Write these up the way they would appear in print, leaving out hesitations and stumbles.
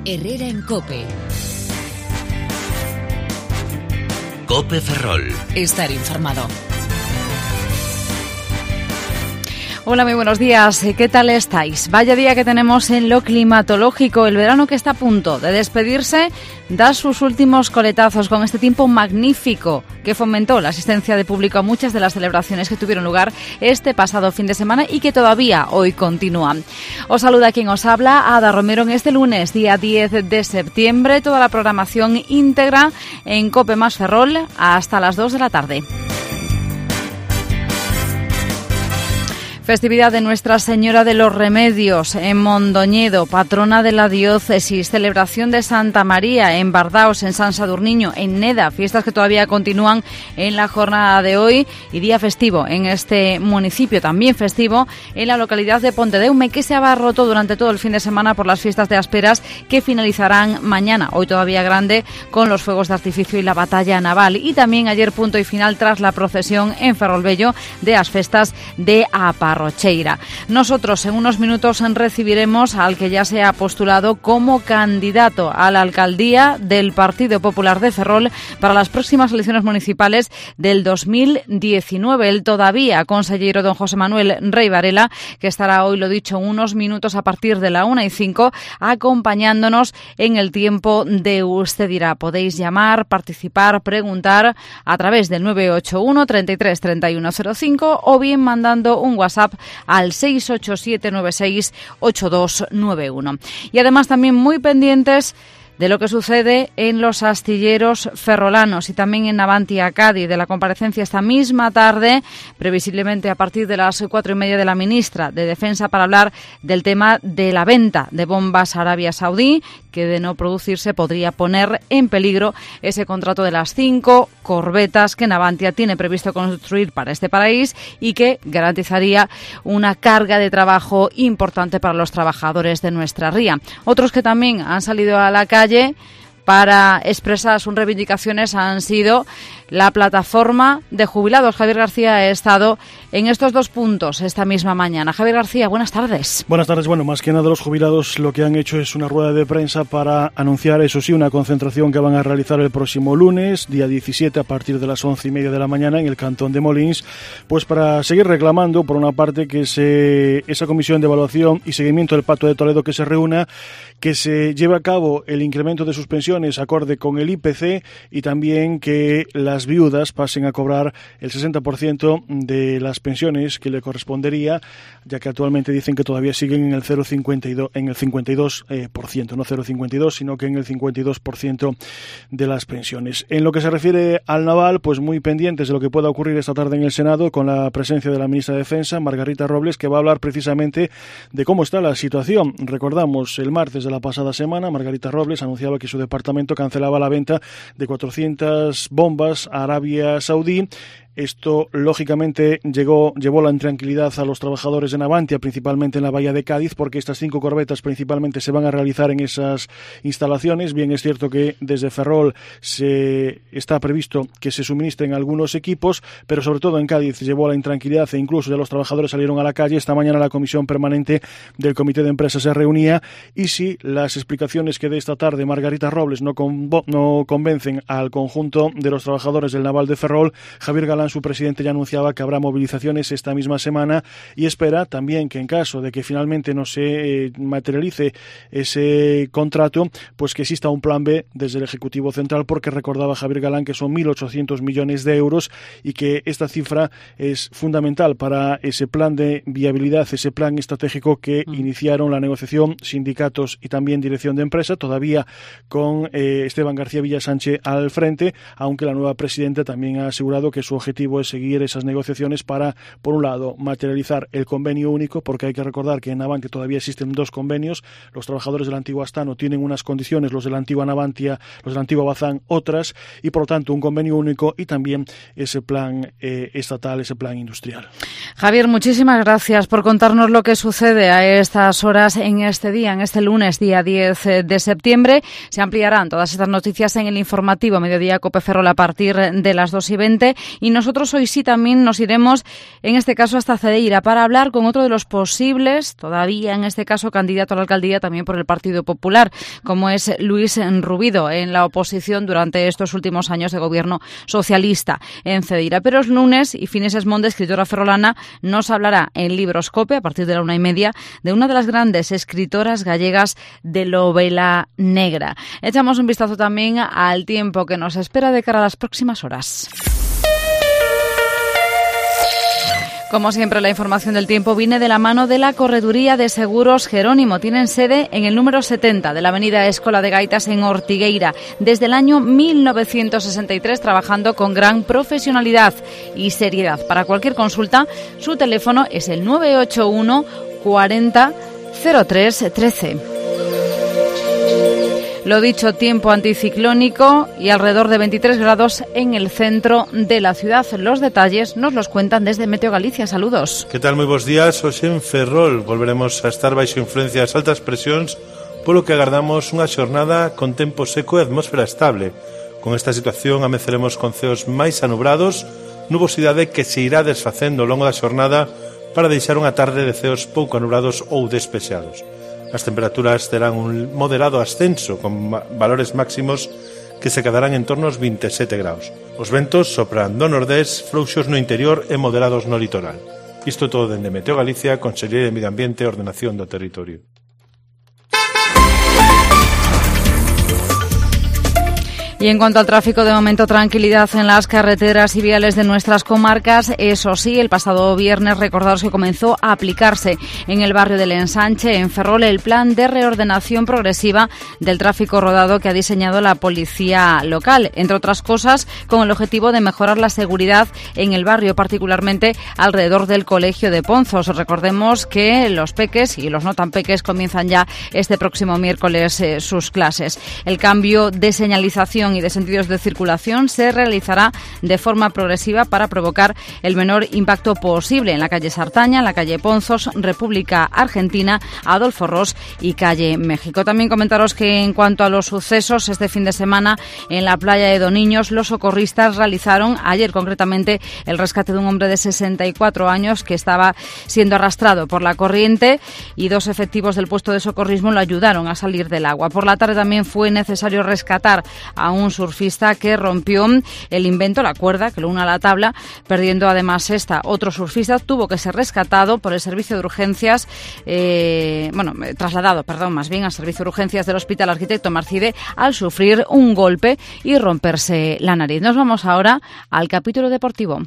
Herrera en COPE. COPE Ferrol. Estar informado. Hola, muy buenos días. ¿Qué tal estáis? Vaya día que tenemos en lo climatológico. El verano que está a punto de despedirse da sus últimos coletazos con este tiempo magnífico que fomentó la asistencia de público a muchas de las celebraciones que tuvieron lugar este pasado fin de semana y que todavía hoy continúan. Os saluda quien os habla, Ada Romero, en este lunes, día 10 de septiembre. Toda la programación íntegra en COPE más Ferrol hasta las 2 de la tarde. Festividad de Nuestra Señora de los Remedios en Mondoñedo, patrona de la diócesis. Celebración de Santa María en Bardaos, en San Sadurniño, en Neda. Fiestas que todavía continúan en la jornada de hoy. Y día festivo en este municipio, también festivo en la localidad de Pontedeume, que se abarrotó durante todo el fin de semana por las fiestas de Asperas, que finalizarán mañana, hoy todavía grande, con los fuegos de artificio y la batalla naval. Y también ayer punto y final tras la procesión en Ferrolbello de las festas de Apar Rocheira. Nosotros en unos minutos recibiremos al que ya se ha postulado como candidato a la alcaldía del Partido Popular de Ferrol para las próximas elecciones municipales del 2019. El todavía consejero don José Manuel Rey Varela, que estará hoy, lo dicho, unos minutos a partir de la 1:05, acompañándonos en el tiempo de Usted Dirá. Podéis llamar, participar, preguntar a través del 981 33 31 05 o bien mandando un WhatsApp al 687968291. Y además también muy pendientes de lo que sucede en los astilleros ferrolanos y también en Navantia, Cádiz, de la comparecencia esta misma tarde, previsiblemente a partir de las 4:30 de la ministra de Defensa, para hablar del tema de la venta de bombas a Arabia Saudí, que de no producirse podría poner en peligro ese contrato de las 5 corbetas que Navantia tiene previsto construir para este país y que garantizaría una carga de trabajo importante para los trabajadores de nuestra ría. Otros que también han salido a la calle para expresar sus reivindicaciones han sido la plataforma de jubilados. Javier García ha estado en estos dos puntos esta misma mañana. Javier García, buenas tardes. Buenas tardes. Bueno, más que nada los jubilados lo que han hecho es una rueda de prensa para anunciar, eso sí, una concentración que van a realizar el próximo lunes, día 17, a partir de las 11:30 de la mañana en el cantón de Molins, pues para seguir reclamando, por una parte, que esa comisión de evaluación y seguimiento del Pacto de Toledo que se reúna, que se lleve a cabo el incremento de sus pensiones acorde con el IPC y también que las viudas pasen a cobrar el 60% de las pensiones que le correspondería, ya que actualmente dicen que todavía siguen en el 52%, no 0,52, sino que en el 52% de las pensiones. En lo que se refiere al naval, pues muy pendientes de lo que pueda ocurrir esta tarde en el Senado con la presencia de la ministra de Defensa, Margarita Robles, que va a hablar precisamente de cómo está la situación. Recordamos, el martes de la pasada semana, Margarita Robles anunciaba que su departamento cancelaba la venta de 400 bombas a Arabia Saudí. Esto, lógicamente, llevó la intranquilidad a los trabajadores de Navantia, principalmente en la bahía de Cádiz, porque estas 5 corbetas principalmente se van a realizar en esas instalaciones. Bien, es cierto que desde Ferrol está previsto que se suministren algunos equipos, pero sobre todo en Cádiz llevó la intranquilidad e incluso ya los trabajadores salieron a la calle. Esta mañana la comisión permanente del Comité de Empresa se reunía y si las explicaciones que dé esta tarde Margarita Robles no convencen al conjunto de los trabajadores del naval de Ferrol, Javier Galán, su presidente, ya anunciaba que habrá movilizaciones esta misma semana y espera también que en caso de que finalmente no se materialice ese contrato, pues que exista un plan B desde el Ejecutivo Central, porque recordaba Javier Galán que son 1.800 millones de euros y que esta cifra es fundamental para ese plan de viabilidad, ese plan estratégico que iniciaron la negociación sindicatos y también dirección de empresa, todavía con Esteban García Villasánchez al frente, aunque la nueva presidenta también ha asegurado que su objetivo es seguir esas negociaciones para, por un lado, materializar el convenio único, porque hay que recordar que en Navantia todavía existen 2 convenios. Los trabajadores del antiguo Astano tienen unas condiciones, los de la antigua Navantia, los de la antigua Bazán otras, y por lo tanto un convenio único y también ese plan estatal, ese plan industrial. Javier, muchísimas gracias por contarnos lo que sucede a estas horas en este día, en este lunes, día 10 de septiembre. Se ampliarán todas estas noticias en el informativo Mediodía COPE Ferrol a partir de las 2:20 y nosotros nosotros hoy sí también nos iremos, en este caso, hasta Cedeira para hablar con otro de los posibles, todavía en este caso, candidato a la alcaldía también por el Partido Popular, como es Luis Rubido, en la oposición durante estos últimos años de gobierno socialista en Cedeira. Pero es lunes y Fines Esmonde, escritora ferrolana, nos hablará en Libroscope, a partir de la 1:30, de una de las grandes escritoras gallegas de novela negra. Echamos un vistazo también al tiempo que nos espera de cara a las próximas horas. Como siempre, la información del tiempo viene de la mano de la Correduría de Seguros Jerónimo. Tienen sede en el número 70 de la avenida Escola de Gaitas en Ortigueira, desde el año 1963, trabajando con gran profesionalidad y seriedad. Para cualquier consulta, su teléfono es el 981 40 03 13. Lo dicho, tiempo anticiclónico y alrededor de 23 grados en el centro de la ciudad. Los detalles nos los cuentan desde Meteo Galicia. Saludos. Que tal? Moi bons días. Hoxe en Ferrol volveremos a estar baixo influencia das altas presións, polo que agardamos unha xornada con tempo seco e atmósfera estable. Con esta situación ameceremos con ceos máis anubrados, nubosidade que se irá desfacendo ao longo da xornada para deixar unha tarde de ceos pouco anubrados ou despexados. As temperaturas terán un moderado ascenso, con valores máximos que se quedarán en torno aos 27 graus. Os ventos sopran do nordés, frouxos no interior e moderados no litoral. Isto todo dende Meteo Galicia, Consellería de Medio Ambiente e Ordenación do Territorio. Y en cuanto al tráfico, de momento tranquilidad en las carreteras y viales de nuestras comarcas. Eso sí, el pasado viernes, recordaros que comenzó a aplicarse en el barrio del Ensanche, en Ferrol, el plan de reordenación progresiva del tráfico rodado que ha diseñado la policía local, entre otras cosas con el objetivo de mejorar la seguridad en el barrio, particularmente alrededor del Colegio de Ponzos. Recordemos que los peques y los no tan peques comienzan ya este próximo miércoles sus clases. El cambio de señalización y de sentidos de circulación se realizará de forma progresiva para provocar el menor impacto posible en la calle Sartaña, en la calle Ponzos, República Argentina, Adolfo Ros y calle México. También comentaros que en cuanto a los sucesos, este fin de semana en la playa de Doniños, los socorristas realizaron ayer concretamente el rescate de un hombre de 64 años que estaba siendo arrastrado por la corriente y 2 efectivos del puesto de socorrismo lo ayudaron a salir del agua. Por la tarde también fue necesario rescatar a un surfista que rompió el invento, la cuerda que lo une a la tabla, perdiendo además otro surfista tuvo que ser rescatado por el servicio de urgencias, trasladado al servicio de urgencias del Hospital Arquitecto Marcide al sufrir un golpe y romperse la nariz. Nos vamos ahora al capítulo deportivo.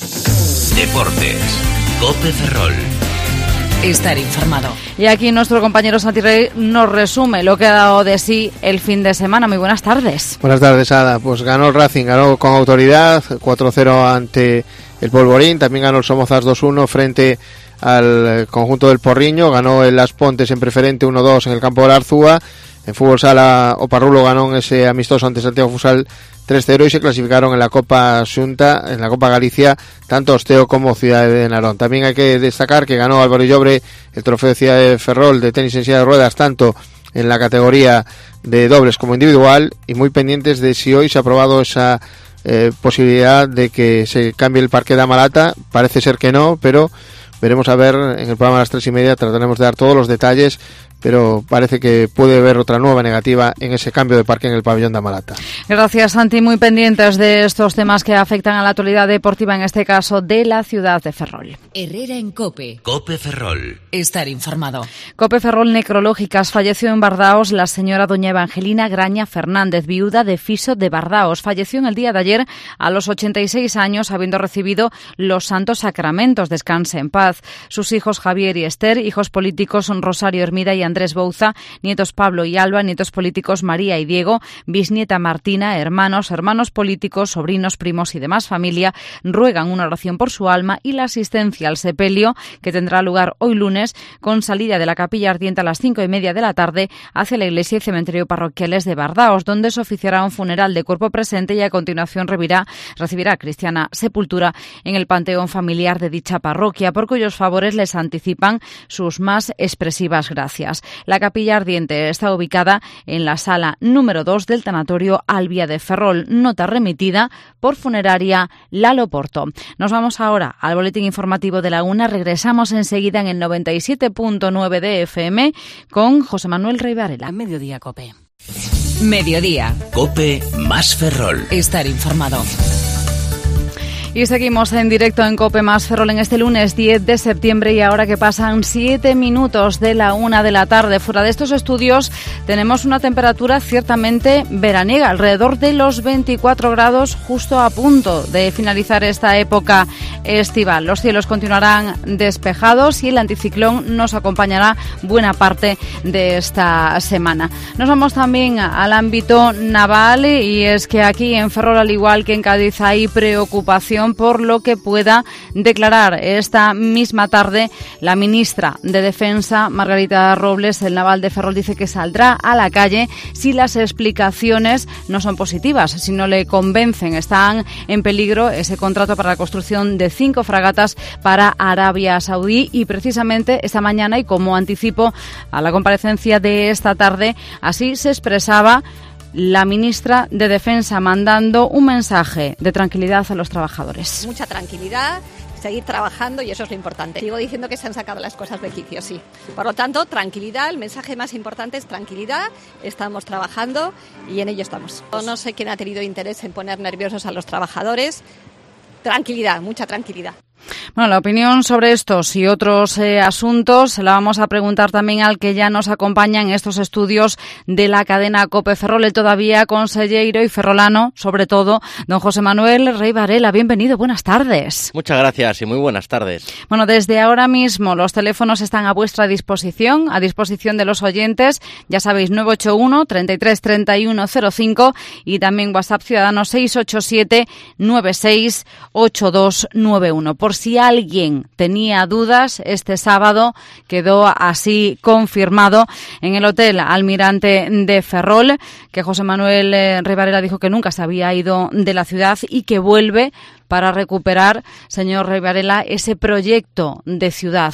Deportes, COPE Ferrol. Estar informado. Y aquí nuestro compañero Santi Rey nos resume lo que ha dado de sí el fin de semana. Muy buenas tardes. Buenas tardes, Ada. Pues ganó el Racing, ganó con autoridad, 4-0 ante el Polvorín. También ganó el Somozas 2-1 frente al conjunto del Porriño. Ganó el Las Pontes en preferente 1-2 en el campo de la Arzúa. En fútbol sala, Oparrulo ganó en ese amistoso ante Santiago Fusal 3-0 y se clasificaron en la Copa Xunta, en la Copa Galicia, tanto Osteo como Ciudad de Narón. También hay que destacar que ganó Álvaro Llobre el trofeo de Ciudad de Ferrol de tenis en silla de ruedas, tanto en la categoría de dobles como individual, y muy pendientes de si hoy se ha aprobado esa posibilidad de que se cambie el parque de Amalata. Parece ser que no, pero veremos a ver en el programa a las 3:30, trataremos de dar todos los detalles, pero parece que puede haber otra nueva negativa en ese cambio de parque en el pabellón de Amalata. Gracias, Santi. Muy pendientes de estos temas que afectan a la actualidad deportiva, en este caso de la ciudad de Ferrol. Herrera en COPE. COPE Ferrol. Estar informado. COPE Ferrol Necrológicas. Falleció en Bardaos la señora doña Evangelina Graña Fernández, viuda de Fiso de Bardaos. Falleció en el día de ayer a los 86 años, habiendo recibido los santos sacramentos. Descanse en paz. Sus hijos Javier y Esther, hijos políticos Rosario Hermida y Andrés Bouza, nietos Pablo y Alba, nietos políticos María y Diego, bisnieta Martina, hermanos políticos, sobrinos, primos y demás familia, ruegan una oración por su alma y la asistencia al sepelio, que tendrá lugar hoy lunes, con salida de la capilla ardiente a las 5:30 de la tarde hacia la iglesia y cementerio parroquiales de Bardaos, donde se oficiará un funeral de cuerpo presente y a continuación recibirá cristiana sepultura en el panteón familiar de dicha parroquia, por cuyos favores les anticipan sus más expresivas gracias. Canarias. La capilla ardiente está ubicada en la sala número 2 del tanatorio Albia de Ferrol, nota remitida por Funeraria Lalo Porto. Nos vamos ahora al boletín informativo de la una. Regresamos enseguida en el 97.9 de FM con José Manuel Rey Varela. Mediodía, COPE. Mediodía. COPE más Ferrol. Estar informado. Y seguimos en directo en COPE más Ferrol en este lunes 10 de septiembre y ahora que pasan 7 minutos de la 1 de la tarde. Fuera de estos estudios tenemos una temperatura ciertamente veraniega, alrededor de los 24 grados, justo a punto de finalizar esta época estival. Los cielos continuarán despejados y el anticiclón nos acompañará buena parte de esta semana. Nos vamos también al ámbito naval y es que aquí en Ferrol, al igual que en Cádiz, hay preocupación por lo que pueda declarar esta misma tarde la ministra de Defensa, Margarita Robles. El naval de Ferrol dice que saldrá a la calle si las explicaciones no son positivas, si no le convencen. Están en peligro ese contrato para la construcción de 5 fragatas para Arabia Saudí y precisamente esta mañana, y como anticipo a la comparecencia de esta tarde, así se expresaba la ministra de Defensa, mandando un mensaje de tranquilidad a los trabajadores. Mucha tranquilidad, seguir trabajando y eso es lo importante. Sigo diciendo que se han sacado las cosas de quicio, sí. Por lo tanto, tranquilidad, el mensaje más importante es tranquilidad, estamos trabajando y en ello estamos. No sé quién ha tenido interés en poner nerviosos a los trabajadores. Tranquilidad, mucha tranquilidad. Bueno, la opinión sobre estos y otros asuntos la vamos a preguntar también al que ya nos acompaña en estos estudios de la cadena COPE Ferrol, el todavía conselleiro y ferrolano, sobre todo, don José Manuel Rey Varela. Bienvenido, buenas tardes. Muchas gracias y muy buenas tardes. Bueno, desde ahora mismo los teléfonos están a vuestra disposición, a disposición de los oyentes. Ya sabéis, 981 33 31 05 y también WhatsApp Ciudadanos 687 96 8291. Por si alguien tenía dudas, este sábado quedó así confirmado en el Hotel Almirante de Ferrol, que José Manuel Rey Varela dijo que nunca se había ido de la ciudad y que vuelve para recuperar, señor Rey Varela, ese proyecto de ciudad.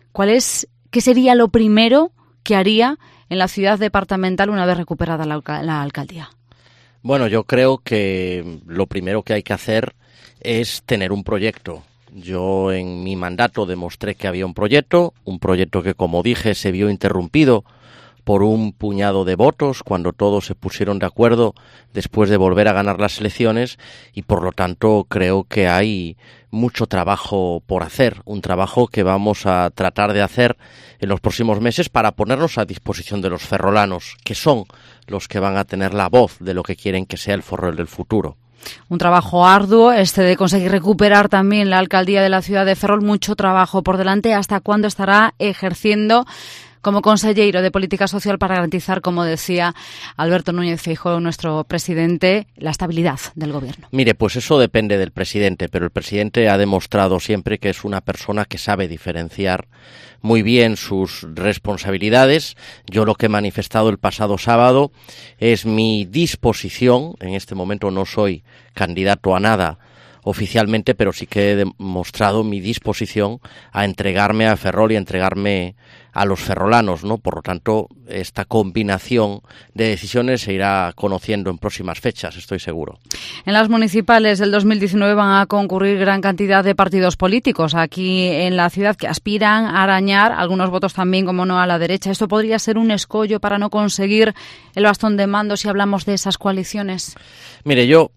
¿Qué sería lo primero que haría en la ciudad departamental una vez recuperada la alcaldía? Bueno, yo creo que lo primero que hay que hacer es tener un proyecto. Yo en mi mandato demostré que había un proyecto que, como dije, se vio interrumpido por un puñado de votos cuando todos se pusieron de acuerdo después de volver a ganar las elecciones y, por lo tanto, creo que hay mucho trabajo por hacer, un trabajo que vamos a tratar de hacer en los próximos meses para ponernos a disposición de los ferrolanos, que son los que van a tener la voz de lo que quieren que sea el Ferrol del futuro. Un trabajo arduo, de conseguir recuperar también la alcaldía de la ciudad de Ferrol, mucho trabajo por delante. ¿Hasta cuándo estará ejerciendo como conselleiro de Política Social para garantizar, como decía Alberto Núñez Feijóo, nuestro presidente, la estabilidad del gobierno? Mire, pues eso depende del presidente, pero el presidente ha demostrado siempre que es una persona que sabe diferenciar muy bien sus responsabilidades. Yo lo que he manifestado el pasado sábado es mi disposición. En este momento no soy candidato a nada oficialmente, pero sí que he demostrado mi disposición a entregarme a Ferrol y a entregarme a los ferrolanos, ¿no? Por lo tanto, esta combinación de decisiones se irá conociendo en próximas fechas, estoy seguro. En las municipales del 2019 van a concurrir gran cantidad de partidos políticos aquí en la ciudad que aspiran a arañar algunos votos también, como no, a la derecha. ¿Esto podría ser un escollo para no conseguir el bastón de mando si hablamos de esas coaliciones? Mire, yo,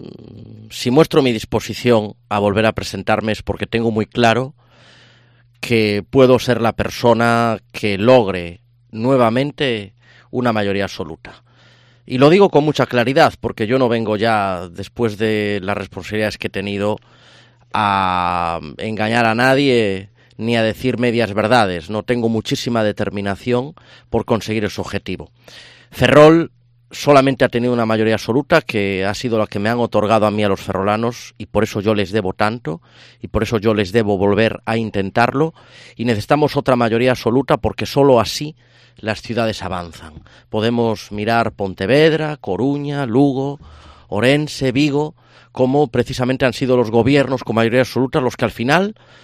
si muestro mi disposición a volver a presentarme es porque tengo muy claro que puedo ser la persona que logre nuevamente una mayoría absoluta. Y lo digo con mucha claridad, porque yo no vengo ya, después de las responsabilidades que he tenido, a engañar a nadie ni a decir medias verdades. No, tengo muchísima determinación por conseguir ese objetivo. Ferrol solamente ha tenido una mayoría absoluta, que ha sido la que me han otorgado a mí, a los ferrolanos, y por eso yo les debo tanto, y por eso yo les debo volver a intentarlo, y necesitamos otra mayoría absoluta porque solo así las ciudades avanzan. Podemos mirar Pontevedra, Coruña, Lugo, Orense, Vigo, como precisamente han sido los gobiernos con mayoría absoluta los que al final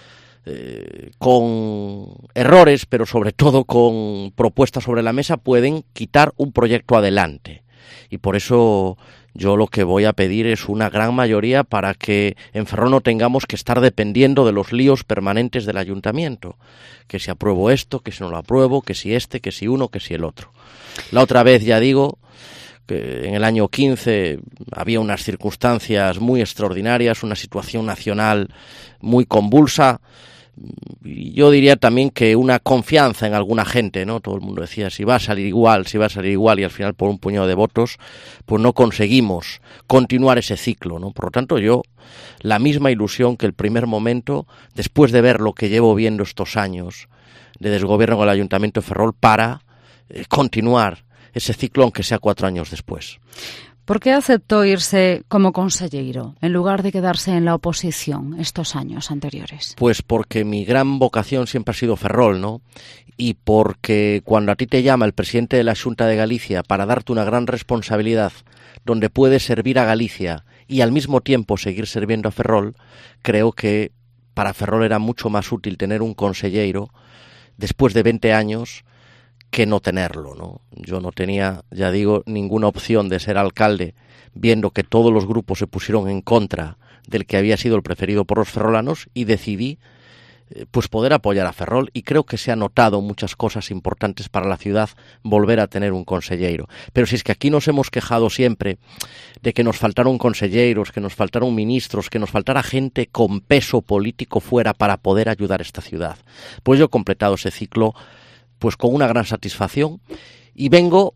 con errores, pero sobre todo con propuestas sobre la mesa, pueden quitar un proyecto adelante. Y por eso yo lo que voy a pedir es una gran mayoría para que en Ferrol no tengamos que estar dependiendo de los líos permanentes del ayuntamiento. Que si apruebo esto, que si no lo apruebo, que si este, que si uno, que si el otro. La otra vez, ya digo, que en el año 15 había unas circunstancias muy extraordinarias, una situación nacional muy convulsa. Y yo diría también que una confianza en alguna gente, ¿no? Todo el mundo decía si va a salir igual, y al final por un puñado de votos pues no conseguimos continuar ese ciclo, ¿no? Por lo tanto, yo la misma ilusión que el primer momento, después de ver lo que llevo viendo estos años de desgobierno con el Ayuntamiento de Ferrol, para continuar ese ciclo aunque sea 4 años después. ¿Por qué aceptó irse como conselleiro en lugar de quedarse en la oposición estos años anteriores? Pues porque mi gran vocación siempre ha sido Ferrol, ¿no? Y porque cuando a ti te llama el presidente de la Xunta de Galicia para darte una gran responsabilidad donde puedes servir a Galicia y al mismo tiempo seguir sirviendo a Ferrol, creo que para Ferrol era mucho más útil tener un conselleiro después de 20 años que no tenerlo, ¿no? Yo no tenía, ya digo, ninguna opción de ser alcalde, viendo que todos los grupos se pusieron en contra del que había sido el preferido por los ferrolanos, y decidí pues poder apoyar a Ferrol, y creo que se han notado muchas cosas importantes para la ciudad volver a tener un conselleiro. Pero si es que aquí nos hemos quejado siempre de que nos faltaron conselleiros, que nos faltaron ministros, que nos faltara gente con peso político fuera para poder ayudar a esta ciudad, pues yo he completado ese ciclo pues con una gran satisfacción, y vengo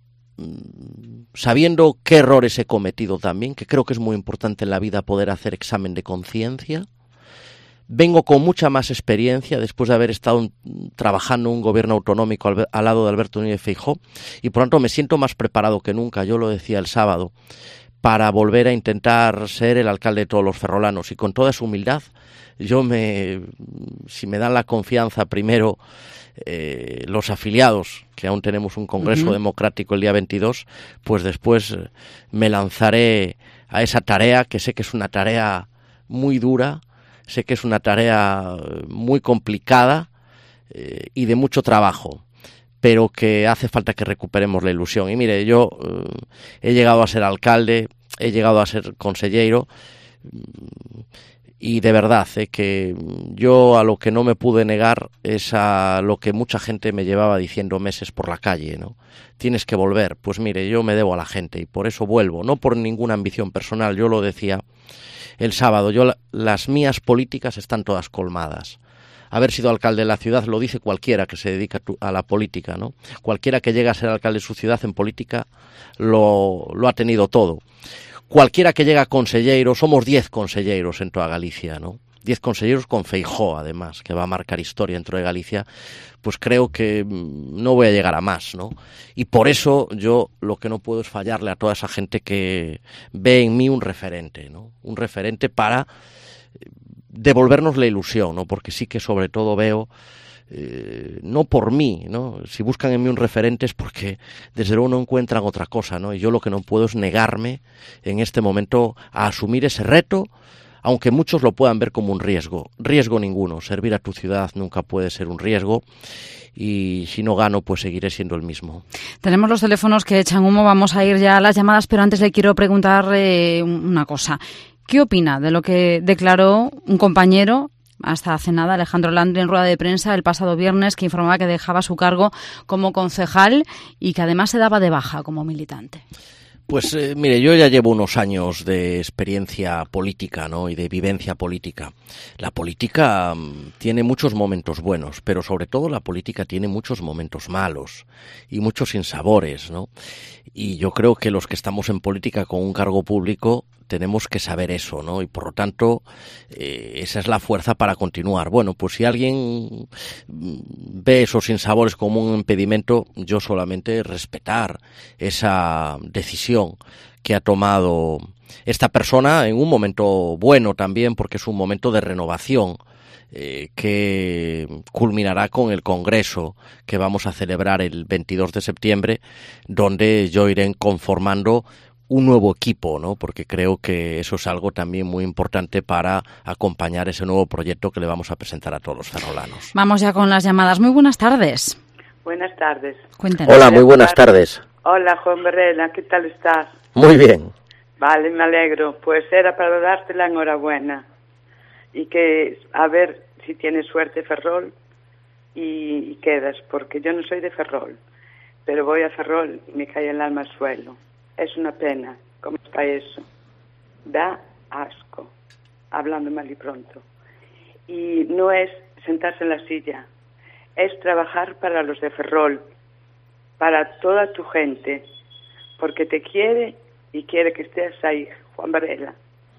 sabiendo qué errores he cometido también, que creo que es muy importante en la vida poder hacer examen de conciencia. Vengo con mucha más experiencia después de haber estado trabajando en un gobierno autonómico al lado de Alberto Núñez Feijóo, y por tanto me siento más preparado que nunca, yo lo decía el sábado, para volver a intentar ser el alcalde de todos los ferrolanos. Y con toda esa humildad, si me dan la confianza primero los afiliados, que aún tenemos un congreso democrático el día 22, pues después me lanzaré a esa tarea, que sé que es una tarea muy dura, sé que es una tarea muy complicada y de mucho trabajo, pero que hace falta que recuperemos la ilusión. Y mire, yo he llegado a ser alcalde, he llegado a ser conselleiro, y de verdad que yo a lo que no me pude negar es a lo que mucha gente me llevaba diciendo meses por la calle, ¿no? Tienes que volver. Pues mire, yo me debo a la gente y por eso vuelvo, no por ninguna ambición personal. Yo lo decía el sábado, las mías políticas están todas colmadas. Haber sido alcalde de la ciudad lo dice cualquiera que se dedica a la política, ¿no? Cualquiera que llega a ser alcalde de su ciudad en política lo ha tenido todo. Cualquiera que llega a conselleiro, somos 10 conselleiros en toda Galicia, ¿no? 10 conselleiros con Feijóo, además, que va a marcar historia dentro de Galicia, pues creo que no voy a llegar a más, ¿no? Y por eso yo lo que no puedo es fallarle a toda esa gente que ve en mí un referente, ¿no? Un referente para devolvernos la ilusión, ¿no? Porque sí que sobre todo veo, no por mí, ¿no? Si buscan en mí un referente es porque desde luego no encuentran otra cosa, ¿no? Y yo lo que no puedo es negarme en este momento a asumir ese reto, aunque muchos lo puedan ver como un riesgo. Riesgo ninguno, servir a tu ciudad nunca puede ser un riesgo, y si no gano pues seguiré siendo el mismo. Tenemos los teléfonos que echan humo, vamos a ir ya a las llamadas, pero antes le quiero preguntar una cosa. ¿Qué opina de lo que declaró un compañero hasta hace nada, Alejandro Landri, en rueda de prensa el pasado viernes, que informaba que dejaba su cargo como concejal y que además se daba de baja como militante? Pues mire, yo ya llevo unos años de experiencia política, ¿no? Y de vivencia política. La política tiene muchos momentos buenos, pero sobre todo la política tiene muchos momentos malos y muchos sinsabores, ¿no? Y yo creo que los que estamos en política con un cargo público tenemos que saber eso, ¿no? Y por lo tanto, esa es la fuerza para continuar. Bueno, pues si alguien ve esos sinsabores como un impedimento, yo solamente respetar esa decisión que ha tomado esta persona en un momento bueno también, porque es un momento de renovación que culminará con el congreso que vamos a celebrar el 22 de septiembre, donde yo iré conformando un nuevo equipo, ¿no? Porque creo que eso es algo también muy importante para acompañar ese nuevo proyecto que le vamos a presentar a todos los ferrolanos. Vamos ya con las llamadas. Muy buenas tardes. Buenas tardes. Cuéntanos. Hola, muy buenas tardes. Hola, Juan Varela, ¿qué tal estás? Muy bien. Vale, me alegro. Pues era para darte la enhorabuena y que a ver si tienes suerte Ferrol y quedas, porque yo no soy de Ferrol, pero voy a Ferrol y me cae el alma al suelo. Es una pena, ¿cómo está eso? Da asco, hablando mal y pronto. Y no es sentarse en la silla, es trabajar para los de Ferrol, para toda tu gente, porque te quiere y quiere que estés ahí, Juan Varela.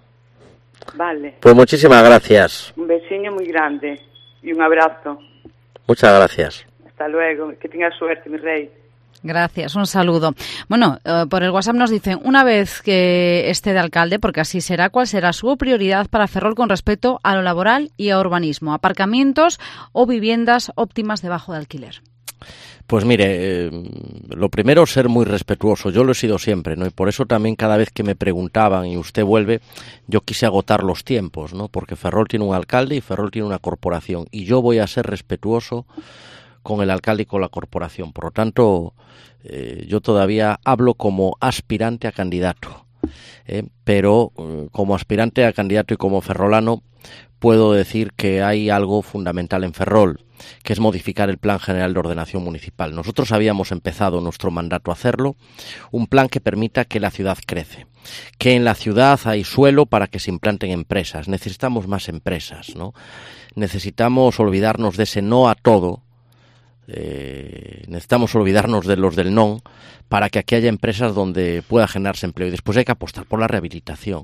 Vale. Pues muchísimas gracias. Un besiño muy grande y un abrazo. Muchas gracias. Hasta luego, que tengas suerte, mi rey. Gracias, un saludo. Bueno, por el WhatsApp nos dicen, una vez que esté de alcalde, porque así será, ¿cuál será su prioridad para Ferrol con respecto a lo laboral y a urbanismo? ¿Aparcamientos o viviendas óptimas de bajo de alquiler? Pues mire, lo primero, ser muy respetuoso. Yo lo he sido siempre, ¿no? Y por eso también cada vez que me preguntaban y usted vuelve, yo quise agotar los tiempos, ¿no? Porque Ferrol tiene un alcalde y Ferrol tiene una corporación. Y yo voy a ser respetuoso con el alcalde y con la corporación. Por lo tanto, yo todavía hablo como aspirante a candidato. Pero como aspirante a candidato y como ferrolano, puedo decir que hay algo fundamental en Ferrol, que es modificar el Plan General de Ordenación Municipal. Nosotros habíamos empezado nuestro mandato a hacerlo, un plan que permita que la ciudad crece, que en la ciudad hay suelo para que se implanten empresas. Necesitamos más empresas, ¿no? Necesitamos olvidarnos de ese no a todo. Necesitamos olvidarnos de los del non para que aquí haya empresas donde pueda generarse empleo. Y después hay que apostar por la rehabilitación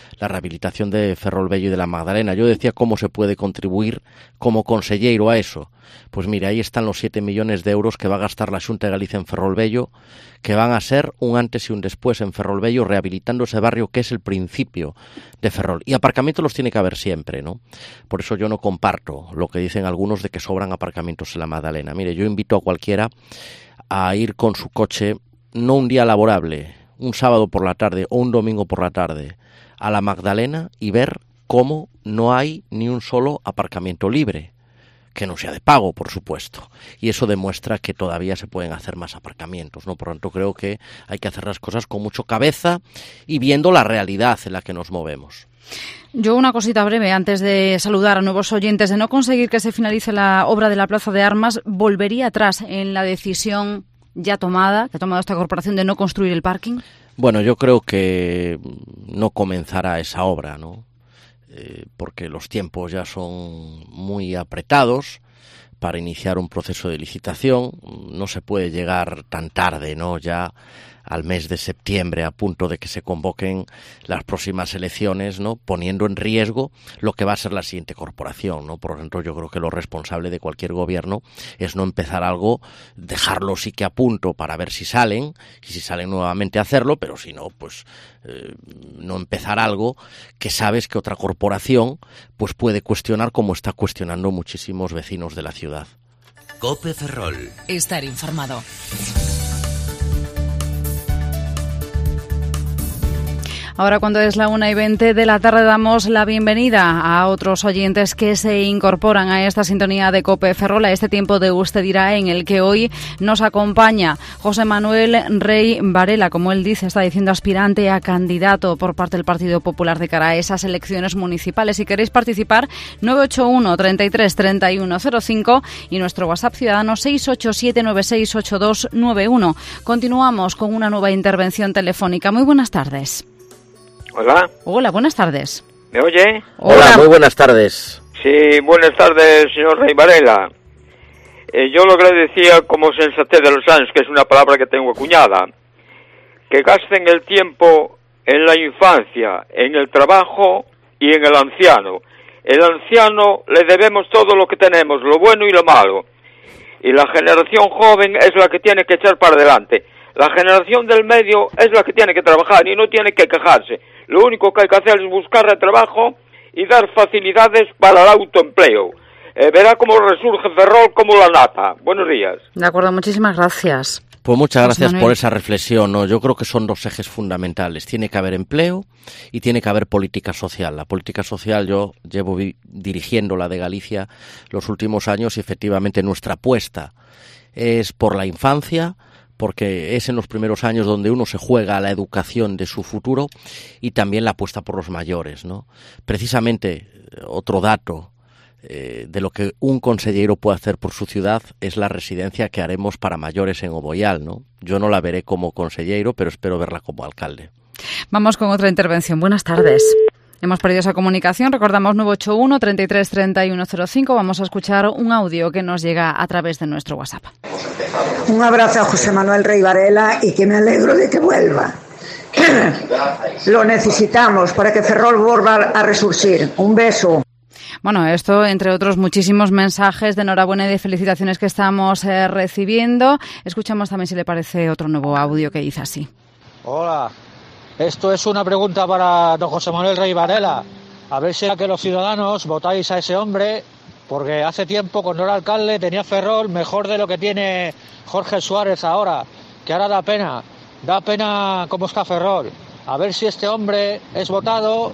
de Ferrol Vello y de la Magdalena. Yo decía cómo se puede contribuir como consellero a eso. Pues mire, ahí están los 7 millones de euros que va a gastar la Xunta de Galicia en Ferrol Vello, que van a ser un antes y un después en Ferrol Vello, rehabilitando ese barrio que es el principio de Ferrol. Y aparcamientos los tiene que haber siempre, ¿no? Por eso yo no comparto lo que dicen algunos de que sobran aparcamientos en la Magdalena. Mire, yo invito a cualquiera a ir con su coche, no un día laborable, un sábado por la tarde o un domingo por la tarde, a la Magdalena y ver cómo no hay ni un solo aparcamiento libre, que no sea de pago, por supuesto. Y eso demuestra que todavía se pueden hacer más aparcamientos, ¿no? Por lo tanto, creo que hay que hacer las cosas con mucho cabeza y viendo la realidad en la que nos movemos. Yo una cosita breve antes de saludar a nuevos oyentes. De no conseguir que se finalice la obra de la Plaza de Armas, ¿volvería atrás en la decisión ya tomada, que ha tomado esta corporación, de no construir el parking? Bueno, yo creo que no comenzará esa obra, ¿no? Porque los tiempos ya son muy apretados para iniciar un proceso de licitación. No se puede llegar tan tarde, ¿no? Ya al mes de septiembre, a punto de que se convoquen las próximas elecciones, ¿no? Poniendo en riesgo lo que va a ser la siguiente corporación, ¿no? Por lo tanto, yo creo que lo responsable de cualquier gobierno es no empezar algo, dejarlo sí que a punto para ver si salen, y si salen nuevamente hacerlo, pero si no, pues no empezar algo que sabes que otra corporación pues puede cuestionar, como está cuestionando muchísimos vecinos de la ciudad. COPE Ferrol. Estar informado. Ahora, cuando es la 1:20 de la tarde, damos la bienvenida a otros oyentes que se incorporan a esta sintonía de COPE Ferrol, a este tiempo de Usted dirá, en el que hoy nos acompaña José Manuel Rey Varela, como él dice, está diciendo aspirante a candidato por parte del Partido Popular de cara a esas elecciones municipales. Si queréis participar, 981 33 31 05 y nuestro WhatsApp ciudadano 687 968291. Continuamos con una nueva intervención telefónica. Muy buenas tardes. Hola. Hola, buenas tardes. ¿Me oye? Hola, muy buenas tardes. Sí, buenas tardes, señor Rey Varela. Yo lo que le decía como sensatez de los años, que es una palabra que tengo acuñada, que gasten el tiempo en la infancia, en el trabajo y en el anciano. El anciano le debemos todo lo que tenemos, lo bueno y lo malo. Y la generación joven es la que tiene que echar para adelante. La generación del medio es la que tiene que trabajar y no tiene que quejarse. Lo único que hay que hacer es buscar trabajo y dar facilidades para el autoempleo. Verá cómo resurge Ferrol como la nata. Buenos días. De acuerdo, muchísimas gracias. Pues muchas gracias Manuel. por esa reflexión, ¿no? Yo creo que son dos ejes fundamentales. Tiene que haber empleo y tiene que haber política social. La política social yo llevo dirigiendo la de Galicia los últimos años y efectivamente nuestra apuesta es por la infancia, porque es en los primeros años donde uno se juega a la educación de su futuro, y también la apuesta por los mayores, ¿no? Precisamente, otro dato de lo que un consellero puede hacer por su ciudad es la residencia que haremos para mayores en Oboyal, ¿no? Yo no la veré como consellero, pero espero verla como alcalde. Vamos con otra intervención. Buenas tardes. Hemos perdido esa comunicación. Recordamos 981 33 31 05. Vamos a escuchar un audio que nos llega a través de nuestro WhatsApp. Un abrazo a José Manuel Rey Varela y que me alegro de que vuelva. Lo necesitamos para que Ferrol vuelva a resurgir. Un beso. Bueno, esto, entre otros muchísimos mensajes de enhorabuena y de felicitaciones que estamos recibiendo. Escuchamos también, si le parece, otro nuevo audio que dice así. Hola, esto es una pregunta para don José Manuel Rey Varela. A ver si era que los ciudadanos votáis a ese hombre, porque hace tiempo, cuando era alcalde, tenía Ferrol mejor de lo que tiene Jorge Suárez ahora, que ahora da pena cómo está Ferrol. A ver si este hombre es votado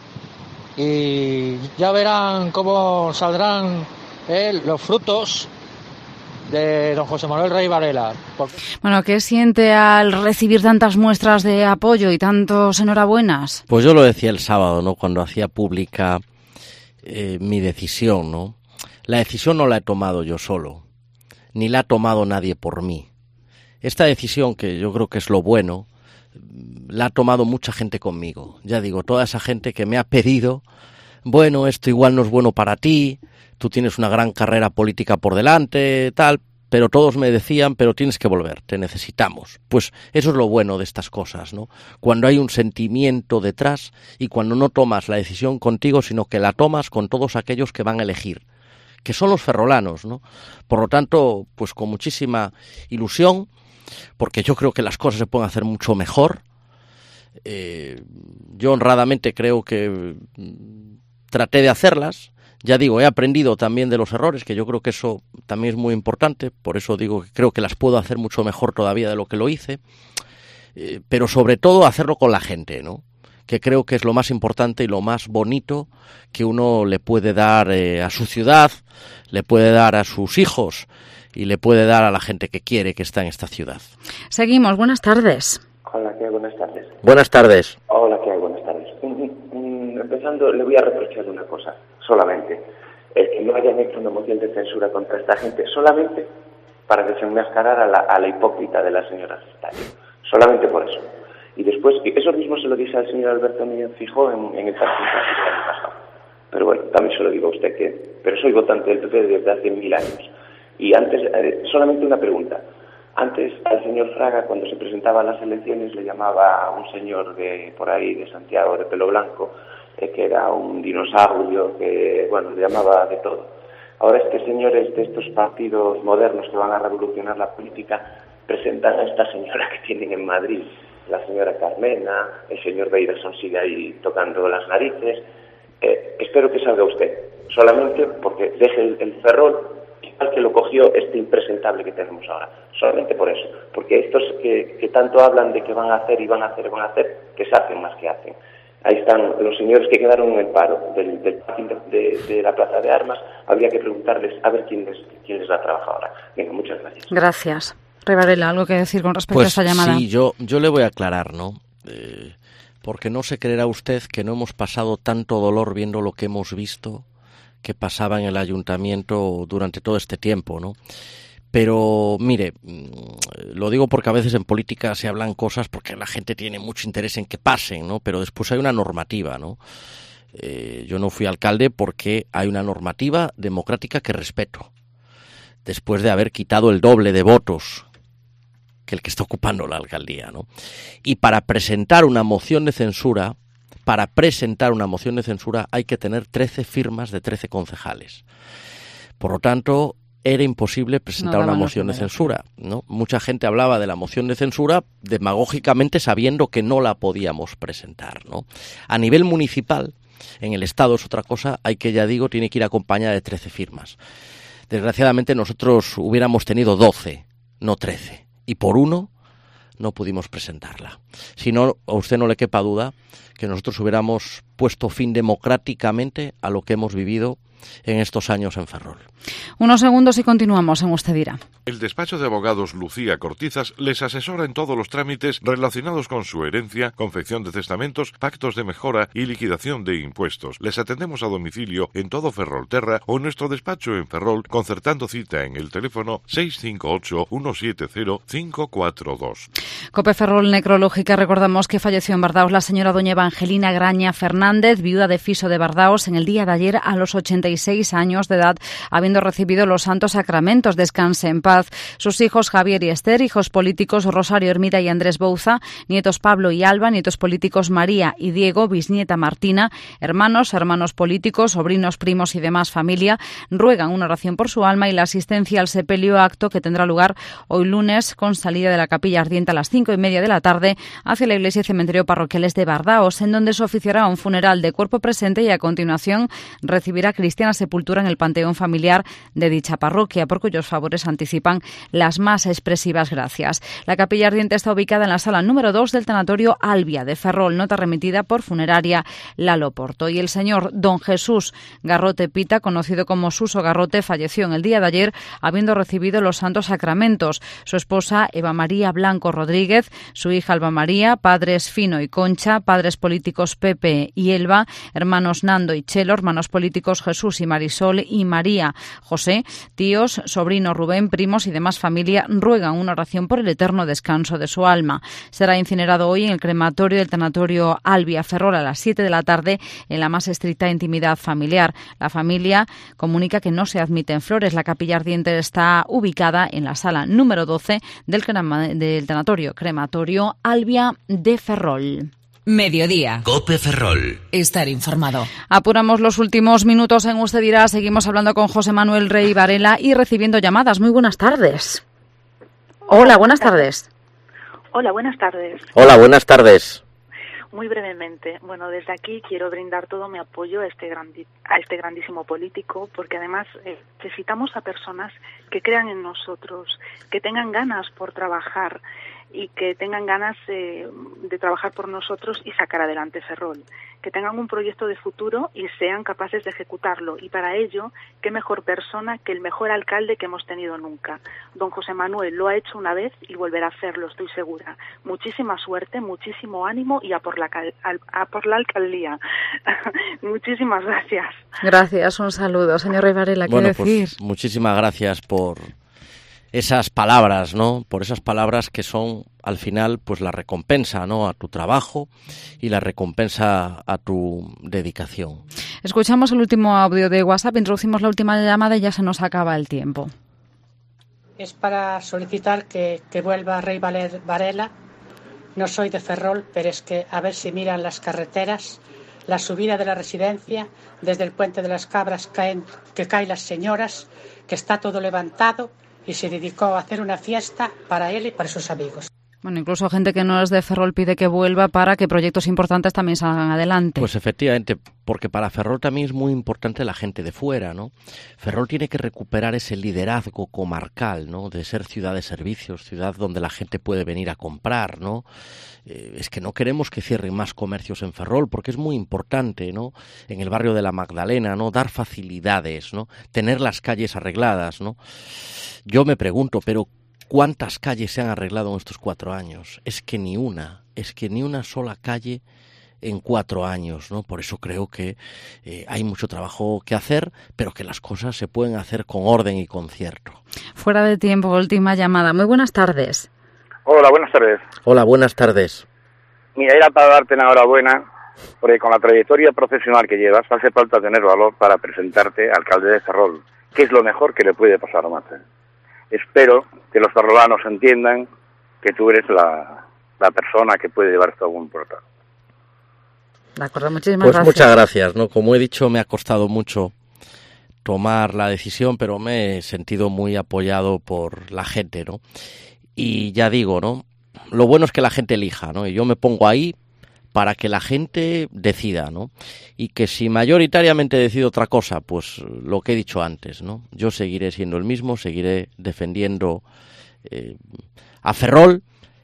y ya verán cómo saldrán los frutos de don José Manuel Rey Varela. Bueno, ¿qué siente al recibir tantas muestras de apoyo y tantos enhorabuenas? Pues yo lo decía el sábado, ¿no? Cuando hacía pública mi decisión, ¿no? La decisión no la he tomado yo solo, ni la ha tomado nadie por mí. Esta decisión, que yo creo que es lo bueno, la ha tomado mucha gente conmigo. Ya digo, toda esa gente que me ha pedido, bueno, esto igual no es bueno para ti, tú tienes una gran carrera política por delante, tal, pero todos me decían, pero tienes que volver, te necesitamos. Pues eso es lo bueno de estas cosas, ¿no? Cuando hay un sentimiento detrás y cuando no tomas la decisión contigo, sino que la tomas con todos aquellos que van a elegir, que son los ferrolanos, ¿no? Por lo tanto, pues con muchísima ilusión, porque yo creo que las cosas se pueden hacer mucho mejor. Yo honradamente creo que traté de hacerlas. Ya digo, he aprendido también de los errores, que yo creo que eso también es muy importante. Por eso digo que creo que las puedo hacer mucho mejor todavía de lo que lo hice. Pero sobre todo hacerlo con la gente, ¿no? Que creo que es lo más importante y lo más bonito que uno le puede dar a su ciudad, le puede dar a sus hijos y le puede dar a la gente que quiere, que está en esta ciudad. Seguimos, buenas tardes. Hola, ¿qué hay? Buenas tardes. Buenas tardes. Hola, ¿qué hay? Buenas tardes. Empezando, le voy a reprochar una cosa, solamente. El que no hayan hecho una moción de censura contra esta gente, solamente para desenmascarar a la hipócrita de la señora Cestario. Solamente por eso. Y después, eso mismo se lo dice al señor Alberto Núñez Feijóo en el Partido del año pasado. Pero bueno, también se lo digo a usted pero soy votante del PP desde hace 1000 años. Y antes, solamente una pregunta. Antes al señor Fraga, cuando se presentaba a las elecciones, le llamaba a un señor de por ahí, de Santiago, de pelo blanco, que era un dinosaurio, que, bueno, le llamaba de todo. Ahora señores de estos partidos modernos que van a revolucionar la política presentan a esta señora que tienen en Madrid, la señora Carmena, el señor Beiderson sigue ahí tocando las narices. Espero que salga usted, solamente porque deje el Ferrol al que lo cogió este impresentable que tenemos ahora, solamente por eso, porque estos que tanto hablan de que van a hacer y van a hacer, que se hacen más que hacen. Ahí están los señores que quedaron en el paro del parking de la Plaza de Armas. Habría que preguntarles a ver quién les da trabajo ahora. Venga, muchas gracias. Gracias. Rey Varela, ¿algo que decir con respecto pues a esta llamada? Sí, yo le voy a aclarar, ¿no? Porque no se creerá usted que no hemos pasado tanto dolor viendo lo que hemos visto que pasaba en el ayuntamiento durante todo este tiempo, ¿no? Pero, mire, lo digo porque a veces en política se hablan cosas porque la gente tiene mucho interés en que pasen, ¿no? Pero después hay una normativa, ¿no? Yo no fui alcalde porque hay una normativa democrática que respeto, después de haber quitado el doble de votos que el que está ocupando la alcaldía, ¿no? Y para presentar una moción de censura, hay que tener 13 firmas de 13 concejales. Por lo tanto, era imposible presentar una moción de censura, ¿no? Mucha gente hablaba de la moción de censura demagógicamente sabiendo que no la podíamos presentar, ¿no? A nivel municipal, en el Estado es otra cosa, tiene que ir acompañada de 13 firmas. Desgraciadamente nosotros hubiéramos tenido 12, no 13. y por uno no pudimos presentarla. Si no, a usted no le quepa duda que nosotros hubiéramos puesto fin democráticamente a lo que hemos vivido en estos años en Ferrol. Unos segundos y continuamos en Usted dirá. El despacho de abogados Lucía Cortizas les asesora en todos los trámites relacionados con su herencia, confección de testamentos, pactos de mejora y liquidación de impuestos. Les atendemos a domicilio en todo Ferrolterra o en nuestro despacho en Ferrol, concertando cita en el teléfono 658-170-542. COPE Ferrol Necrológica. Recordamos que falleció en Bardaos la señora doña Evangelina Graña Fernández, viuda de Fiso de Bardaos, en el día de ayer a los 86 años de edad, habiendo recibido los santos sacramentos. Descanse en paz. Sus hijos Javier y Esther, hijos políticos Rosario Hermida y Andrés Bouza, nietos Pablo y Alba, nietos políticos María y Diego, bisnieta Martina, hermanos políticos, sobrinos, primos y demás familia, ruegan una oración por su alma y la asistencia al sepelio, acto que tendrá lugar hoy lunes con salida de la capilla ardiente a las 5:30 de la tarde hacia la iglesia y cementerio parroquiales de Bardaos, en donde se oficiará un funeral de cuerpo presente y a continuación recibirá cristiana sepultura en el panteón familiar de dicha parroquia, por cuyos favores anticipan las más expresivas gracias. La capilla ardiente está ubicada en la sala número 2 del tanatorio Albia de Ferrol, nota remitida por Funeraria Lalo Porto. Y el señor don Jesús Garrote Pita, conocido como Suso Garrote, falleció en el día de ayer habiendo recibido los santos sacramentos. Su esposa Eva María Blanco Rodríguez, su hija Alba María, padres Fino y Concha, padres políticos Pepe y Elba, hermanos Nando y Chelo, hermanos políticos Jesús y Marisol y María José, tíos, sobrino Rubén, primos y demás familia ruegan una oración por el eterno descanso de su alma. Será incinerado hoy en el crematorio del tanatorio Albia Ferrol a las 7 de la tarde en la más estricta intimidad familiar. La familia comunica que no se admiten flores. La capilla ardiente está ubicada en la sala número 12 del tanatorio crematorio Albia de Ferrol. Mediodía. COPE Ferrol. Estar informado. Apuramos los últimos minutos en Usted dirá. Seguimos hablando con José Manuel Rey Varela y recibiendo llamadas. Muy buenas tardes. Hola, buenas tardes. Hola, buenas tardes. Hola, buenas tardes. Muy brevemente, bueno, desde aquí quiero brindar todo mi apoyo a este grandísimo político, porque además necesitamos a personas que crean en nosotros, que tengan ganas por trabajar y que tengan ganas de trabajar por nosotros y sacar adelante Ferrol, que tengan un proyecto de futuro y sean capaces de ejecutarlo. Y para ello, qué mejor persona que el mejor alcalde que hemos tenido nunca. Don José Manuel lo ha hecho una vez y volverá a hacerlo, estoy segura. Muchísima suerte, muchísimo ánimo y a por la alcaldía. Muchísimas gracias. Gracias, un saludo. Señor Rey Varela, ¿qué decir? Pues muchísimas gracias por esas palabras, ¿no? Por esas palabras que son, al final, pues la recompensa, ¿no? A tu trabajo y la recompensa a tu dedicación. Escuchamos el último audio de WhatsApp, introducimos la última llamada y ya se nos acaba el tiempo. Es para solicitar que vuelva Rey Varela. No soy de Ferrol, pero es que a ver si miran las carreteras, la subida de la residencia, desde el Puente de las Cabras caen las señoras, que está todo levantado, y se dedicó a hacer una fiesta para él y para sus amigos. Bueno, incluso gente que no es de Ferrol pide que vuelva para que proyectos importantes también salgan adelante. Pues efectivamente, porque para Ferrol también es muy importante la gente de fuera, ¿no? Ferrol tiene que recuperar ese liderazgo comarcal, ¿no? De ser ciudad de servicios, ciudad donde la gente puede venir a comprar, ¿no? Es que no queremos que cierren más comercios en Ferrol, porque es muy importante, ¿no? En el barrio de la Magdalena, ¿no? Dar facilidades, ¿no? Tener las calles arregladas, ¿no? Yo me pregunto, pero ¿cuántas calles se han arreglado en estos 4 años? Es que ni una sola calle en 4 años, ¿no? Por eso creo que hay mucho trabajo que hacer, pero que las cosas se pueden hacer con orden y concierto. Fuera de tiempo, última llamada. Muy buenas tardes. Hola, buenas tardes. Hola, buenas tardes. Mira, era para darte una enhorabuena, porque con la trayectoria profesional que llevas, hace falta tener valor para presentarte alcalde de Ferrol, que es lo mejor que le puede pasar a Mate. Espero que los ferrolanos entiendan que tú eres la persona que puede llevar esto a buen puerto. De acuerdo, muchísimas gracias. Pues muchas gracias, ¿no? Como he dicho, me ha costado mucho tomar la decisión, pero me he sentido muy apoyado por la gente, ¿no? Y ya digo, ¿no? Lo bueno es que la gente elija, ¿no? Y yo me pongo ahí para que la gente decida, ¿no? Y que si mayoritariamente decido otra cosa, pues lo que he dicho antes, ¿no? Yo seguiré siendo el mismo, seguiré defendiendo a Ferrol.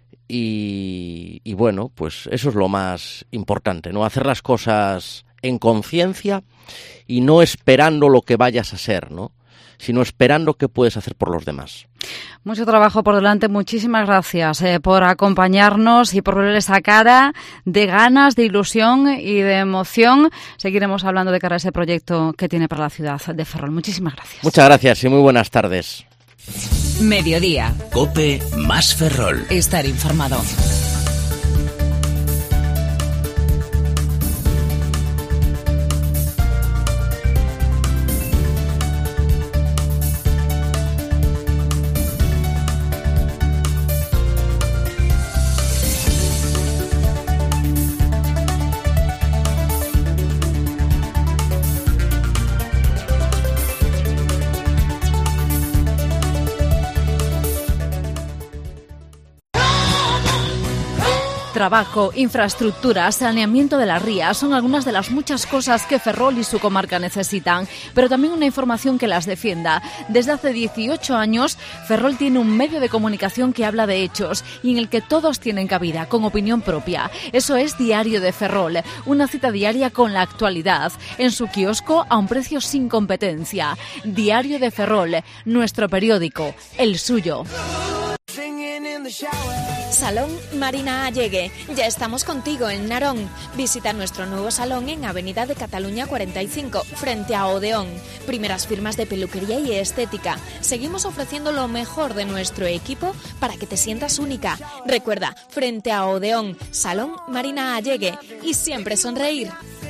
Y bueno, pues eso es lo más importante, ¿no? Hacer las cosas en conciencia y no esperando lo que vayas a ser, ¿no? Sino esperando qué puedes hacer por los demás. Mucho trabajo por delante. Muchísimas gracias por acompañarnos y por ver esa cara de ganas, de ilusión y de emoción. Seguiremos hablando de cara a ese proyecto que tiene para la ciudad de Ferrol. Muchísimas gracias. Muchas gracias y muy buenas tardes. Mediodía. COPE más Ferrol. Estar informado. Trabajo, infraestructura, saneamiento de las rías son algunas de las muchas cosas que Ferrol y su comarca necesitan, pero también una información que las defienda. Desde hace 18 años, Ferrol tiene un medio de comunicación que habla de hechos y en el que todos tienen cabida, con opinión propia. Eso es Diario de Ferrol, una cita diaria con la actualidad, en su kiosco a un precio sin competencia. Diario de Ferrol, nuestro periódico, el suyo. Salón Marina Allegue. Ya estamos contigo en Narón. Visita nuestro nuevo salón en Avenida de Cataluña 45, frente a Odeón. Primeras firmas de peluquería y estética. Seguimos ofreciendo lo mejor de nuestro equipo para que te sientas única. Recuerda, frente a Odeón, Salón Marina Allegue. Y siempre sonreír.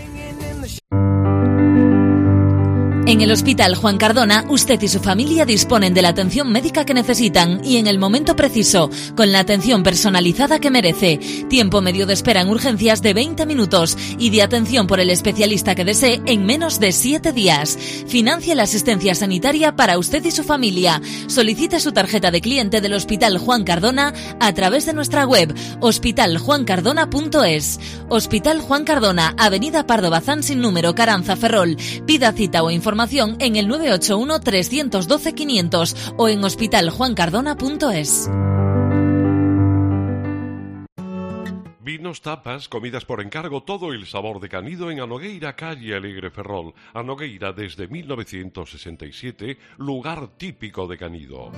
En el Hospital Juan Cardona, usted y su familia disponen de la atención médica que necesitan y en el momento preciso, con la atención personalizada que merece. Tiempo medio de espera en urgencias de 20 minutos y de atención por el especialista que desee en menos de 7 días. Financie la asistencia sanitaria para usted y su familia. Solicite su tarjeta de cliente del Hospital Juan Cardona a través de nuestra web hospitaljuancardona.es. Hospital Juan Cardona, Avenida Pardo Bazán sin número, Caranza, Ferrol. Pida cita o información en el 981 312 500 o en hospitaljuancardona.es. Vinos, tapas, comidas por encargo, todo el sabor de Canido en Anogueira, calle Alegre, Ferrol. Anogueira desde 1967, lugar típico de Canido.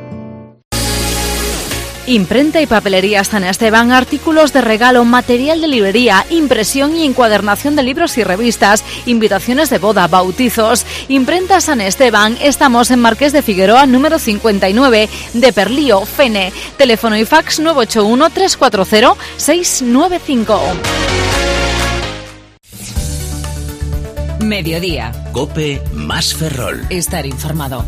Imprenta y papelería San Esteban, artículos de regalo, material de librería, impresión y encuadernación de libros y revistas, invitaciones de boda, bautizos. Imprenta San Esteban, estamos en Marqués de Figueroa, número 59, de Perlío, Fene. Teléfono y fax 981 340 695. Mediodía. COPE más Ferrol. Estar informado.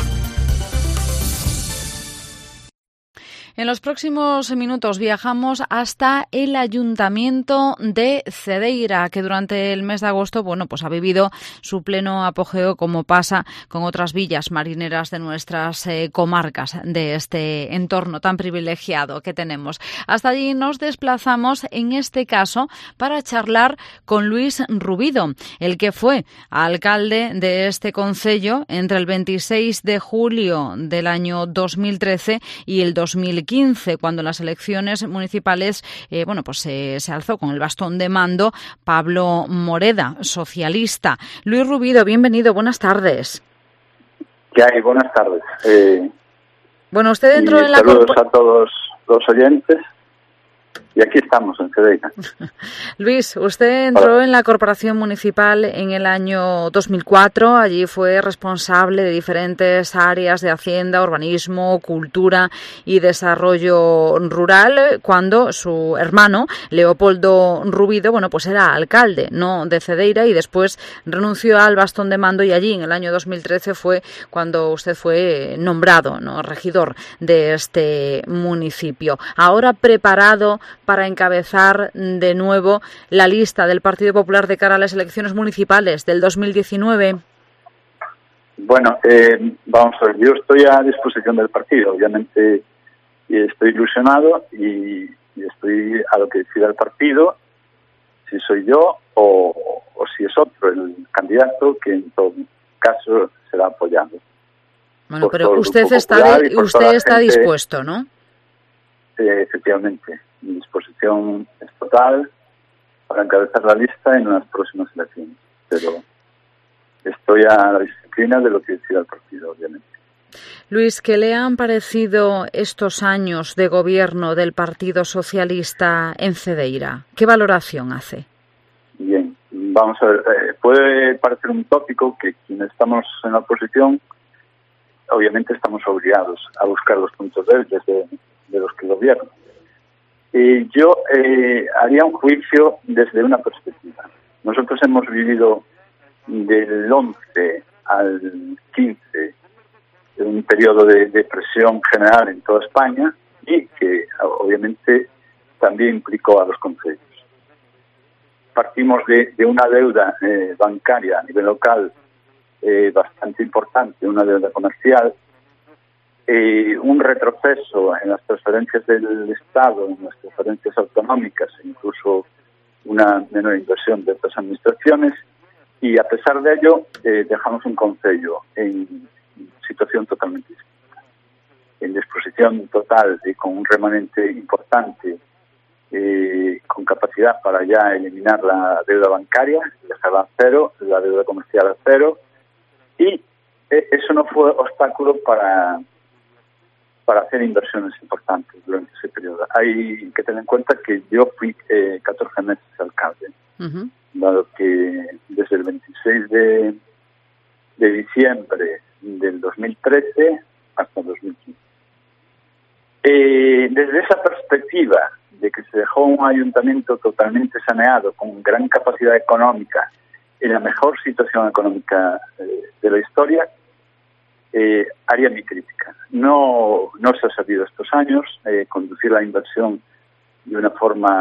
En los próximos minutos viajamos hasta el Ayuntamiento de Cedeira, que durante el mes de agosto, pues ha vivido su pleno apogeo, como pasa con otras villas marineras de nuestras comarcas, de este entorno tan privilegiado que tenemos. Hasta allí nos desplazamos, en este caso, para charlar con Luis Rubido, el que fue alcalde de este concello entre el 26 de julio del año 2013 y el 2015, cuando en las elecciones municipales se alzó con el bastón de mando Pablo Moreda, socialista. Luis Rubido, bienvenido, buenas tardes. ¿Qué hay? Buenas tardes. Usted entró en la... Saludos a todos los oyentes. Y aquí estamos, en Cedeira. Luis, usted entró en la Corporación Municipal en el año 2004. Allí fue responsable de diferentes áreas de Hacienda, Urbanismo, Cultura y Desarrollo Rural, cuando su hermano, Leopoldo Rubido, era alcalde, no de Cedeira, y después renunció al bastón de mando, y allí en el año 2013 fue cuando usted fue nombrado, regidor de este municipio. Ahora preparado para encabezar de nuevo la lista del Partido Popular de cara a las elecciones municipales del 2019. Bueno, vamos a ver, yo estoy a disposición del partido, obviamente, y estoy ilusionado y estoy a lo que decida el partido, si soy yo o si es otro el candidato, que en todo caso será apoyado. Bueno, pero usted está dispuesto, ¿no? efectivamente, mi disposición es total para encabezar la lista en las próximas elecciones, pero estoy a la disciplina de lo que decida el partido, obviamente. Luis, ¿qué le han parecido estos años de gobierno del Partido Socialista en Cedeira? ¿Qué valoración hace? Bien, vamos a ver, puede parecer un tópico que quienes estamos en la oposición, obviamente estamos obligados a buscar los puntos débiles de los que gobiernan. Yo haría un juicio desde una perspectiva. Nosotros hemos vivido del 11 al 15 un periodo de depresión general en toda España y que obviamente también implicó a los concellos. Partimos de una deuda bancaria a nivel local bastante importante, una deuda comercial, un retroceso en las transferencias del Estado, en las transferencias autonómicas, incluso una menor inversión de otras administraciones, y a pesar de ello dejamos un concello en situación totalmente distinta, en disposición total y con un remanente importante, con capacidad para ya eliminar la deuda bancaria, dejarla a cero, la deuda comercial a cero, y eso no fue obstáculo para hacer inversiones importantes durante ese periodo. Hay que tener en cuenta que yo fui 14 meses alcalde, dado que desde el 26 de diciembre del 2013 hasta el 2015. Desde esa perspectiva de que se dejó un ayuntamiento totalmente saneado, con gran capacidad económica, en la mejor situación económica de la historia, haría mi crítica. No se ha sabido estos años conducir la inversión de una forma,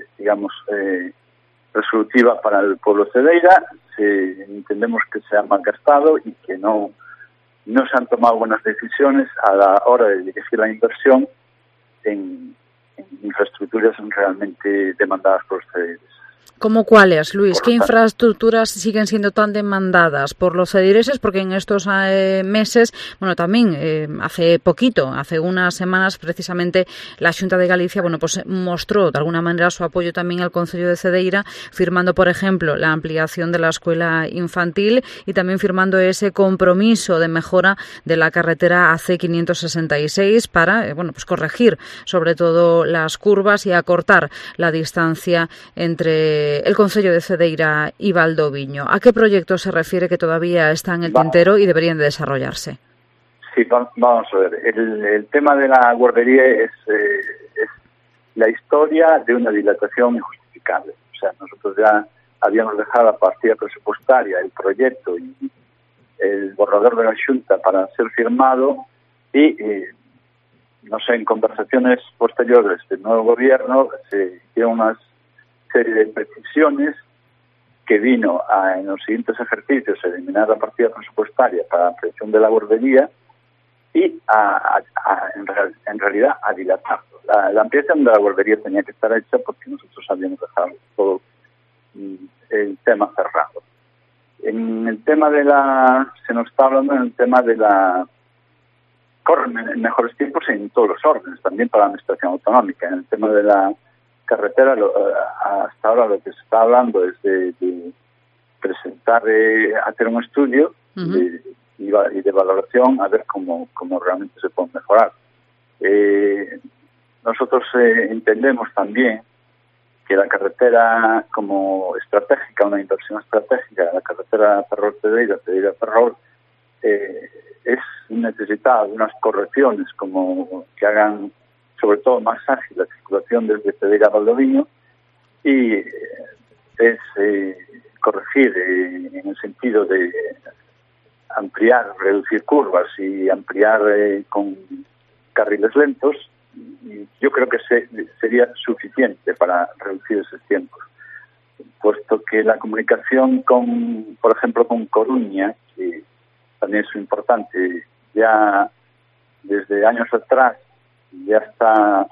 resolutiva para el pueblo de Cedeira. Entendemos que se ha malgastado y que no se han tomado buenas decisiones a la hora de dirigir la inversión en infraestructuras realmente demandadas por los cedeirenses. ¿Cómo cuáles, Luis? ¿Qué infraestructuras siguen siendo tan demandadas por los cedeirenses? Porque en estos meses, también hace unas semanas, precisamente la Xunta de Galicia, pues mostró de alguna manera su apoyo también al Concello de Cedeira, firmando, por ejemplo, la ampliación de la escuela infantil y también firmando ese compromiso de mejora de la carretera AC566 para, corregir sobre todo las curvas y acortar la distancia entre el Concello de Cedeira y Valdoviño. ¿A qué proyectos se refiere que todavía están en el tintero y deberían de desarrollarse? Sí, vamos a ver. El tema de la guardería es la historia de una dilatación injustificable. O sea, nosotros ya habíamos dejado la partida presupuestaria, el proyecto y el borrador de la Xunta para ser firmado y, en conversaciones posteriores del nuevo gobierno se hicieron unas serie de precisiones que vino en los siguientes ejercicios a eliminar la partida presupuestaria para la ampliación de la guardería y en realidad a dilatarlo. La ampliación de la guardería tenía que estar hecha porque nosotros habíamos dejado todo el tema cerrado. En el tema se nos está hablando en el tema de corren mejores tiempos en todos los órdenes, también para la administración autonómica. En el tema de la carretera, hasta ahora lo que se está hablando es de presentar, hacer un estudio y de valoración a ver cómo realmente se puede mejorar. Nosotros entendemos también que la carretera como estratégica, una inversión estratégica, la carretera Ferrol-Cedeira, Cedeira-Ferrol, es necesitada de unas correcciones como que hagan sobre todo más ágil la circulación desde Cedeira a Valdoviño y es corregir en el sentido de ampliar, reducir curvas y ampliar con carriles lentos. Y yo creo que sería suficiente para reducir esos tiempos, puesto que la comunicación por ejemplo, con Coruña, que también es importante, ya desde años atrás ya está,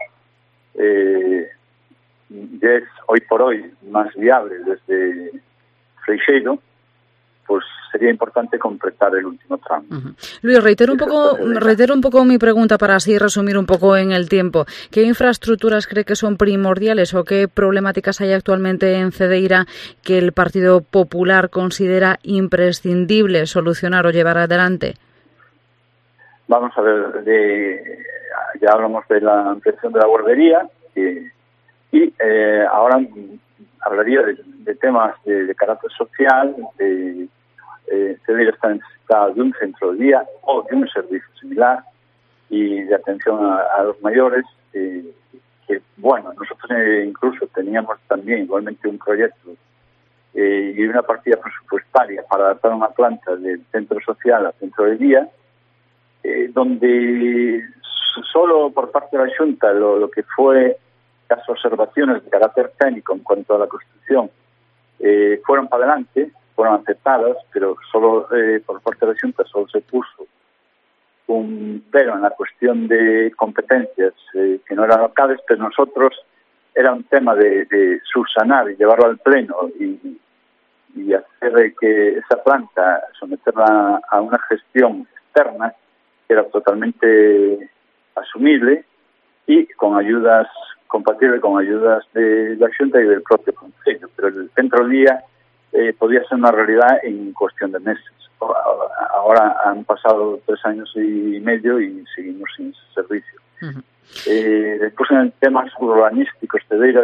ya es hoy por hoy más viable desde Freixeiro, pues sería importante completar el último tramo. Luis, reitero un poco mi pregunta para así resumir un poco en el tiempo. ¿Qué infraestructuras cree que son primordiales o qué problemáticas hay actualmente en Cedeira que el Partido Popular considera imprescindible solucionar o llevar adelante? Vamos a ver, ya hablamos de la ampliación de la guardería y ahora hablaría de temas de carácter social. Cedeira está necesitada de un centro de día o de un servicio similar y de atención a los mayores, que bueno, nosotros incluso teníamos también igualmente un proyecto y una partida presupuestaria para adaptar una planta del centro social al centro de día, donde solo por parte de la Xunta lo que fue las observaciones de carácter técnico en cuanto a la construcción fueron para adelante, fueron aceptadas, pero solo por parte de la Xunta solo se puso un pero en la cuestión de competencias que no eran locales, pero nosotros era un tema de subsanar y llevarlo al pleno y hacer que esa planta, someterla a una gestión externa que era totalmente asumible y con ayudas compatible con ayudas de la Xunta y del propio Concello, pero el centro día podía ser una realidad en cuestión de meses. Ahora han pasado 3 años y medio y seguimos sin servicio. Después en el tema urbanístico, Cedeira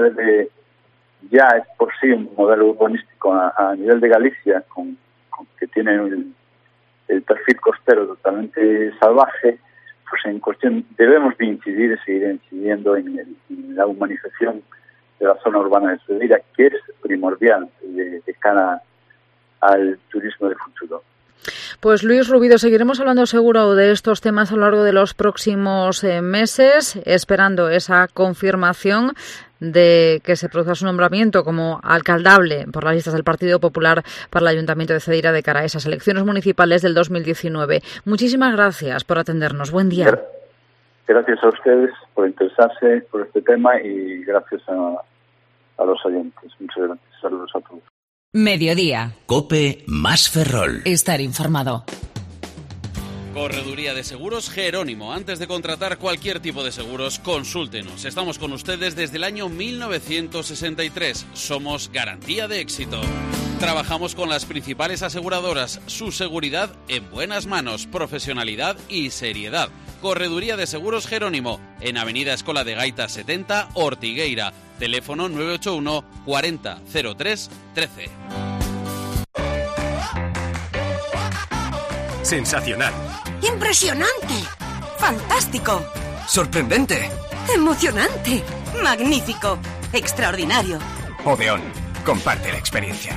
ya es por sí un modelo urbanístico a nivel de Galicia, con que tiene el perfil costero totalmente salvaje. Pues en cuestión debemos de incidir y seguir incidiendo en la humanización de la zona urbana de Cedeira, que es primordial de cara al turismo de futuro. Pues Luis Rubido, seguiremos hablando seguro de estos temas a lo largo de los próximos meses, esperando esa confirmación de que se produzca su nombramiento como alcaldable por las listas del Partido Popular para el Ayuntamiento de Cedeira de cara a esas elecciones municipales del 2019. Muchísimas gracias por atendernos. Buen día. Gracias a ustedes por interesarse por este tema y gracias a los oyentes. Muchas gracias. Saludos a todos. Mediodía. COPE más Ferrol. Estar informado. Correduría de Seguros Jerónimo. Antes de contratar cualquier tipo de seguros, consúltenos. Estamos con ustedes desde el año 1963. Somos garantía de éxito. Trabajamos con las principales aseguradoras. Su seguridad en buenas manos, profesionalidad y seriedad. Correduría de Seguros Jerónimo, en Avenida Escola de Gaita 70, Ortigueira. Teléfono 981 40 03 13. Sensacional. Impresionante. Fantástico. Sorprendente. Emocionante. Magnífico. Extraordinario. Odeón. Comparte la experiencia.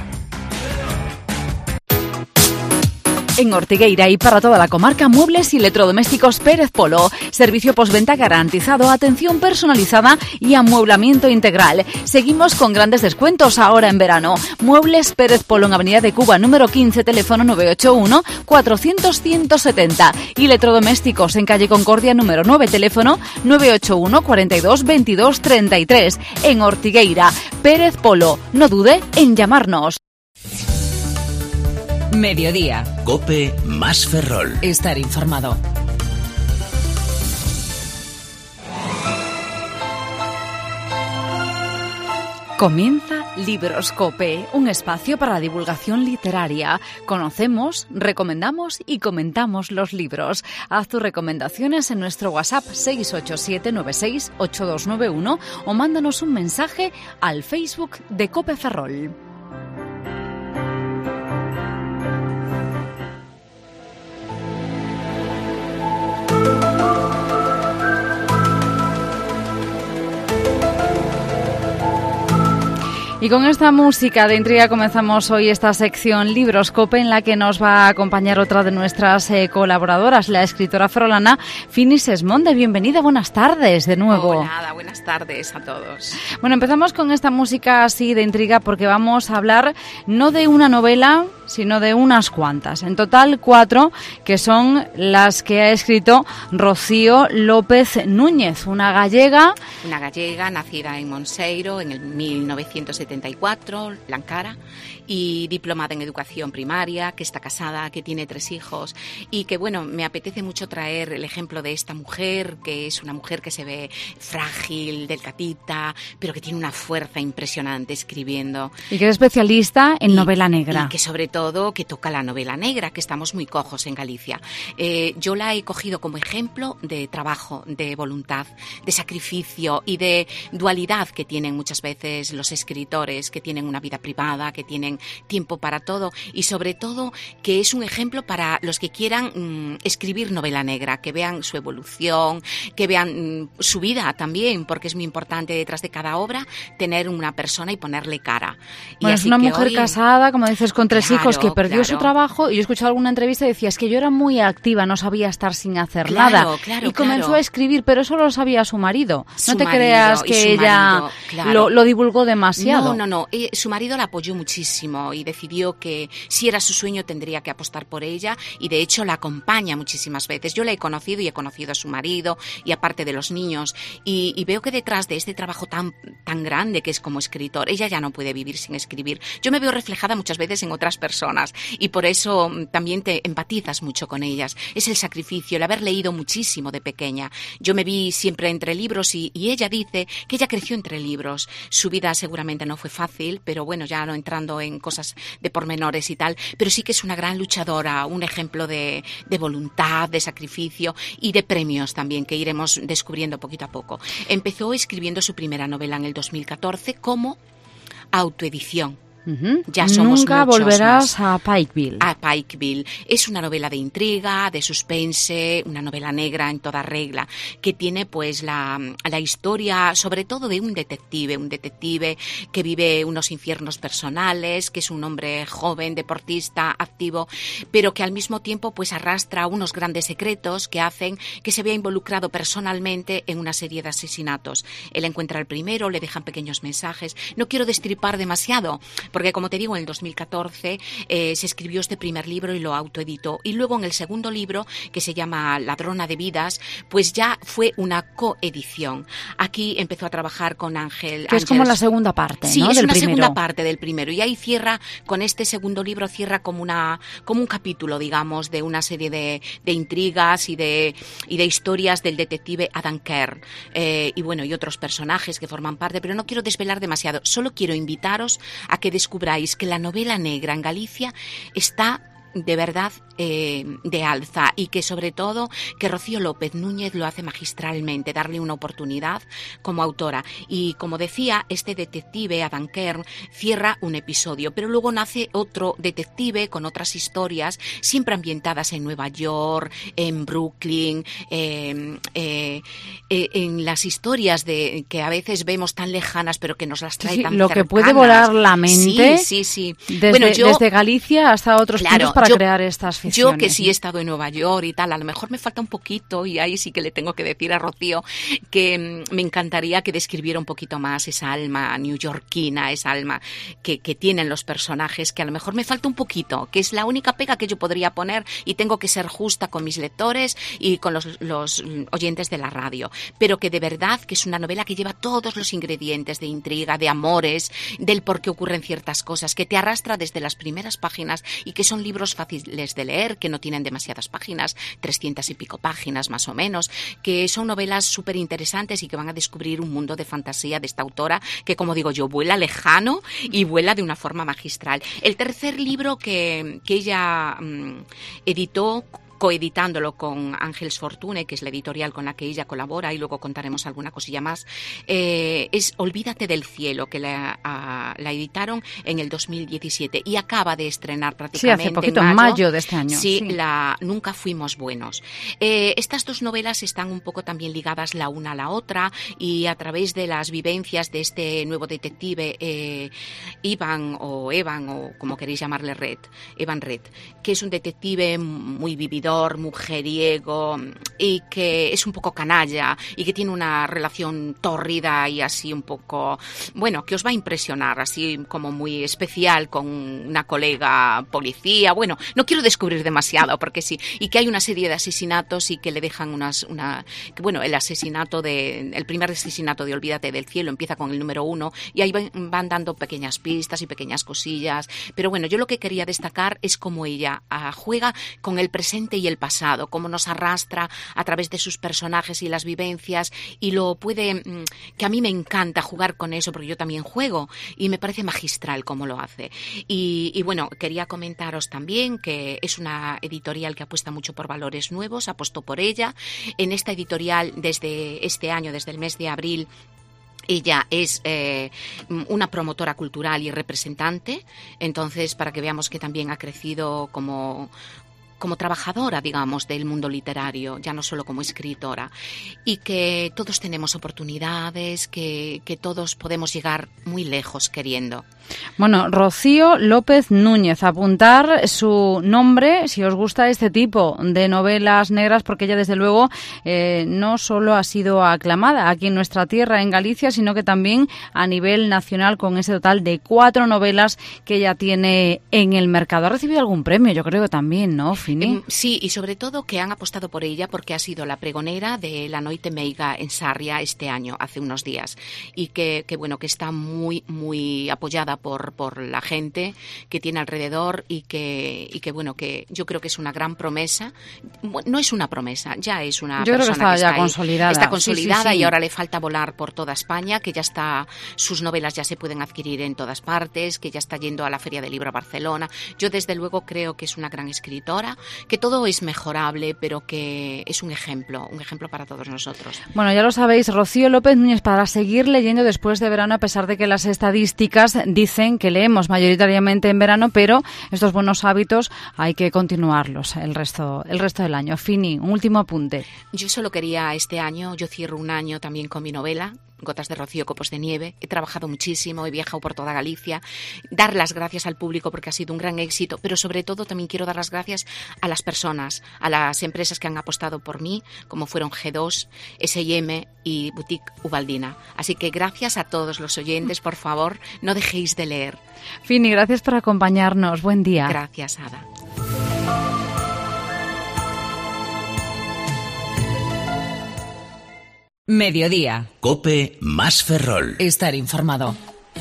En Ortigueira y para toda la comarca, muebles y electrodomésticos Pérez Polo. Servicio postventa garantizado, atención personalizada y amueblamiento integral. Seguimos con grandes descuentos ahora en verano. Muebles Pérez Polo en Avenida de Cuba, número 15, teléfono 981 400 170. Y electrodomésticos en calle Concordia, número 9, teléfono 981 42 22 33. En Ortigueira, Pérez Polo. No dude en llamarnos. Mediodía. COPE más Ferrol. Estar informado. Comienza Libros COPE, un espacio para la divulgación literaria. Conocemos, recomendamos y comentamos los libros. Haz tus recomendaciones en nuestro WhatsApp 687968291 o mándanos un mensaje al Facebook de COPE Ferrol. Y con esta música de intriga comenzamos hoy esta sección Libros COPE, en la que nos va a acompañar otra de nuestras colaboradoras, la escritora ferrolana Fini Sesmonde. Bienvenida, buenas tardes de nuevo. Hola, buenas tardes a todos. Bueno, empezamos con esta música así de intriga porque vamos a hablar no de una novela, sino de unas cuantas. En total 4, que son las que ha escrito Rocío López Núñez, una gallega. Una gallega nacida en Monseiro en el 1970 74, Blancara, y diplomada en educación primaria, que está casada, que tiene 3 hijos, y que, bueno, me apetece mucho traer el ejemplo de esta mujer, que es una mujer que se ve frágil, delgadita, pero que tiene una fuerza impresionante escribiendo. Y que es especialista en novela negra. Y que sobre todo que toca la novela negra, que estamos muy cojos en Galicia. Yo la he cogido como ejemplo de trabajo, de voluntad, de sacrificio y de dualidad que tienen muchas veces los escritores, que tienen una vida privada, que tienen tiempo para todo, y sobre todo que es un ejemplo para los que quieran escribir novela negra, que vean su evolución, que vean su vida también, porque es muy importante detrás de cada obra tener una persona y ponerle cara. Bueno, es una mujer casada, como dices, con 3 hijos, que perdió su trabajo, y yo he escuchado alguna entrevista y decía, es que yo era muy activa, no sabía estar sin hacer nada, y comenzó a escribir, pero eso lo sabía su marido. No te creas que ella lo divulgó demasiado. No, su marido la apoyó muchísimo y decidió que si era su sueño tendría que apostar por ella, y de hecho la acompaña muchísimas veces. Yo la he conocido y he conocido a su marido y aparte de los niños, y veo que detrás de este trabajo tan grande que es como escritor, ella ya no puede vivir sin escribir. Yo me veo reflejada muchas veces en otras personas y por eso también te empatizas mucho con ellas. Es el sacrificio, el haber leído muchísimo de pequeña. Yo me vi siempre entre libros y ella dice que ella creció entre libros. Su vida seguramente no fue fácil, pero bueno, ya no entrando en cosas de pormenores y tal, pero sí que es una gran luchadora, un ejemplo de voluntad, de sacrificio y de premios también, que iremos descubriendo poquito a poco. Empezó escribiendo su primera novela en el 2014 como autoedición. Ya somos Nunca muchos volverás más. a Pikeville. A Pikeville. Es una novela de intriga, de suspense, una novela negra en toda regla, que tiene pues la historia sobre todo de un detective que vive unos infiernos personales, que es un hombre joven, deportista, activo, pero que al mismo tiempo pues arrastra unos grandes secretos que hacen que se vea involucrado personalmente en una serie de asesinatos. Él encuentra el primero, le dejan pequeños mensajes. No quiero destripar demasiado, porque como te digo, en el 2014 se escribió este primer libro y lo autoeditó. Y luego en el segundo libro, que se llama Ladrona de Vidas, pues ya fue una coedición. Aquí empezó a trabajar con Ángel. Que es como la segunda parte, sí, ¿no? es del una primero. segunda parte del primero. Y ahí cierra, con este segundo libro, cierra como un capítulo, digamos, de una serie de intrigas y de historias del detective Adam Kerr. Y bueno, y otros personajes que forman parte, pero no quiero desvelar demasiado. Solo quiero invitaros a que descubráis que la novela negra en Galicia está de verdad de alza, y que sobre todo que Rocío López Núñez lo hace magistralmente, darle una oportunidad como autora. Y como decía, este detective Adam Kerr cierra un episodio, pero luego nace otro detective con otras historias siempre ambientadas en Nueva York, en Brooklyn, en las historias que a veces vemos tan lejanas pero que nos las trae tan lo cercanas. que puede volar la mente. Sí. Desde Galicia hasta otros puntos para crear estas ficciones. Yo que sí he estado en Nueva York y tal, a lo mejor me falta un poquito, y ahí sí que le tengo que decir a Rocío que me encantaría que describiera un poquito más esa alma neoyorquina, esa alma que tienen los personajes, que a lo mejor me falta un poquito, que es la única pega que yo podría poner, y tengo que ser justa con mis lectores y con los oyentes de la radio, pero que de verdad que es una novela que lleva todos los ingredientes de intriga, de amores, del por qué ocurren ciertas cosas, que te arrastra desde las primeras páginas, y que son libros fáciles de leer, que no tienen demasiadas páginas, 300 y pico páginas más o menos, que son novelas súper interesantes y que van a descubrir un mundo de fantasía de esta autora que, como digo yo, vuela lejano y vuela de una forma magistral. El tercer libro que ella editó, coeditándolo con Ángels Fortune, que es la editorial con la que ella colabora, y luego contaremos alguna cosilla más, es Olvídate del cielo, que la editaron en el 2017 y acaba de estrenar prácticamente hace poquito, en mayo de este año. Sí, la Nunca fuimos buenos. Estas dos novelas están un poco también ligadas la una a la otra, y a través de las vivencias de este nuevo detective, Evan, o como queréis llamarle, Evan Red, que es un detective muy vividor, vividor, mujeriego, y que es un poco canalla y que tiene una relación tórrida y así un poco, bueno, que os va a impresionar, así como muy especial con una colega policía. Bueno, no quiero descubrir demasiado porque sí, y que hay una serie de asesinatos y que le dejan bueno, el primer asesinato de Olvídate del cielo empieza con el número 1 y ahí van dando pequeñas pistas y pequeñas cosillas, pero bueno, yo lo que quería destacar es cómo ella juega con el presente y el pasado, cómo nos arrastra a través de sus personajes y las vivencias, y lo puede, que a mí me encanta jugar con eso porque yo también juego y me parece magistral cómo lo hace. Y bueno, quería comentaros también que es una editorial que apuesta mucho por valores nuevos, apostó por ella. En esta editorial, desde este año, desde el mes de abril, ella es una promotora cultural y representante, entonces para que veamos que también ha crecido como trabajadora, digamos, del mundo literario, ya no solo como escritora, y que todos tenemos oportunidades, que todos podemos llegar muy lejos queriendo. Bueno, Rocío López Núñez, apuntar su nombre si os gusta este tipo de novelas negras, porque ella desde luego no solo ha sido aclamada aquí en nuestra tierra, en Galicia, sino que también a nivel nacional, con ese total de 4 novelas que ella tiene en el mercado. ¿Ha recibido algún premio? Yo creo que también, ¿no, Fini? Sí, y sobre todo que han apostado por ella porque ha sido la pregonera de la Noite Meiga en Sarria este año, hace unos días, y que bueno, que está muy, muy apoyada por la gente que tiene alrededor y que bueno, que yo creo que es una gran promesa. No es una promesa, ya es una yo persona creo que está ya ahí, consolidada. Está consolidada, sí. Y ahora le falta volar por toda España, que ya está, sus novelas ya se pueden adquirir en todas partes, que ya está yendo a la Feria del Libro a Barcelona. Yo desde luego creo que es una gran escritora, que todo es mejorable, pero que es un ejemplo para todos nosotros. Bueno, ya lo sabéis, Rocío López Núñez, para seguir leyendo después de verano, a pesar de que las estadísticas dicen que leemos mayoritariamente en verano, pero estos buenos hábitos hay que continuarlos el resto del año. Fini, un último apunte. Yo solo quería este año, yo cierro un año también con mi novela, Gotas de rocío, copos de nieve. He trabajado muchísimo, he viajado por toda Galicia. Dar las gracias al público porque ha sido un gran éxito, pero sobre todo también quiero dar las gracias a las personas, a las empresas que han apostado por mí, como fueron G2, S&M y Boutique Ubaldina. Así que gracias a todos los oyentes, por favor, no dejéis de leer. Fini, gracias por acompañarnos. Buen día. Gracias, Ada. Mediodía. COPE más Ferrol. Estar informado.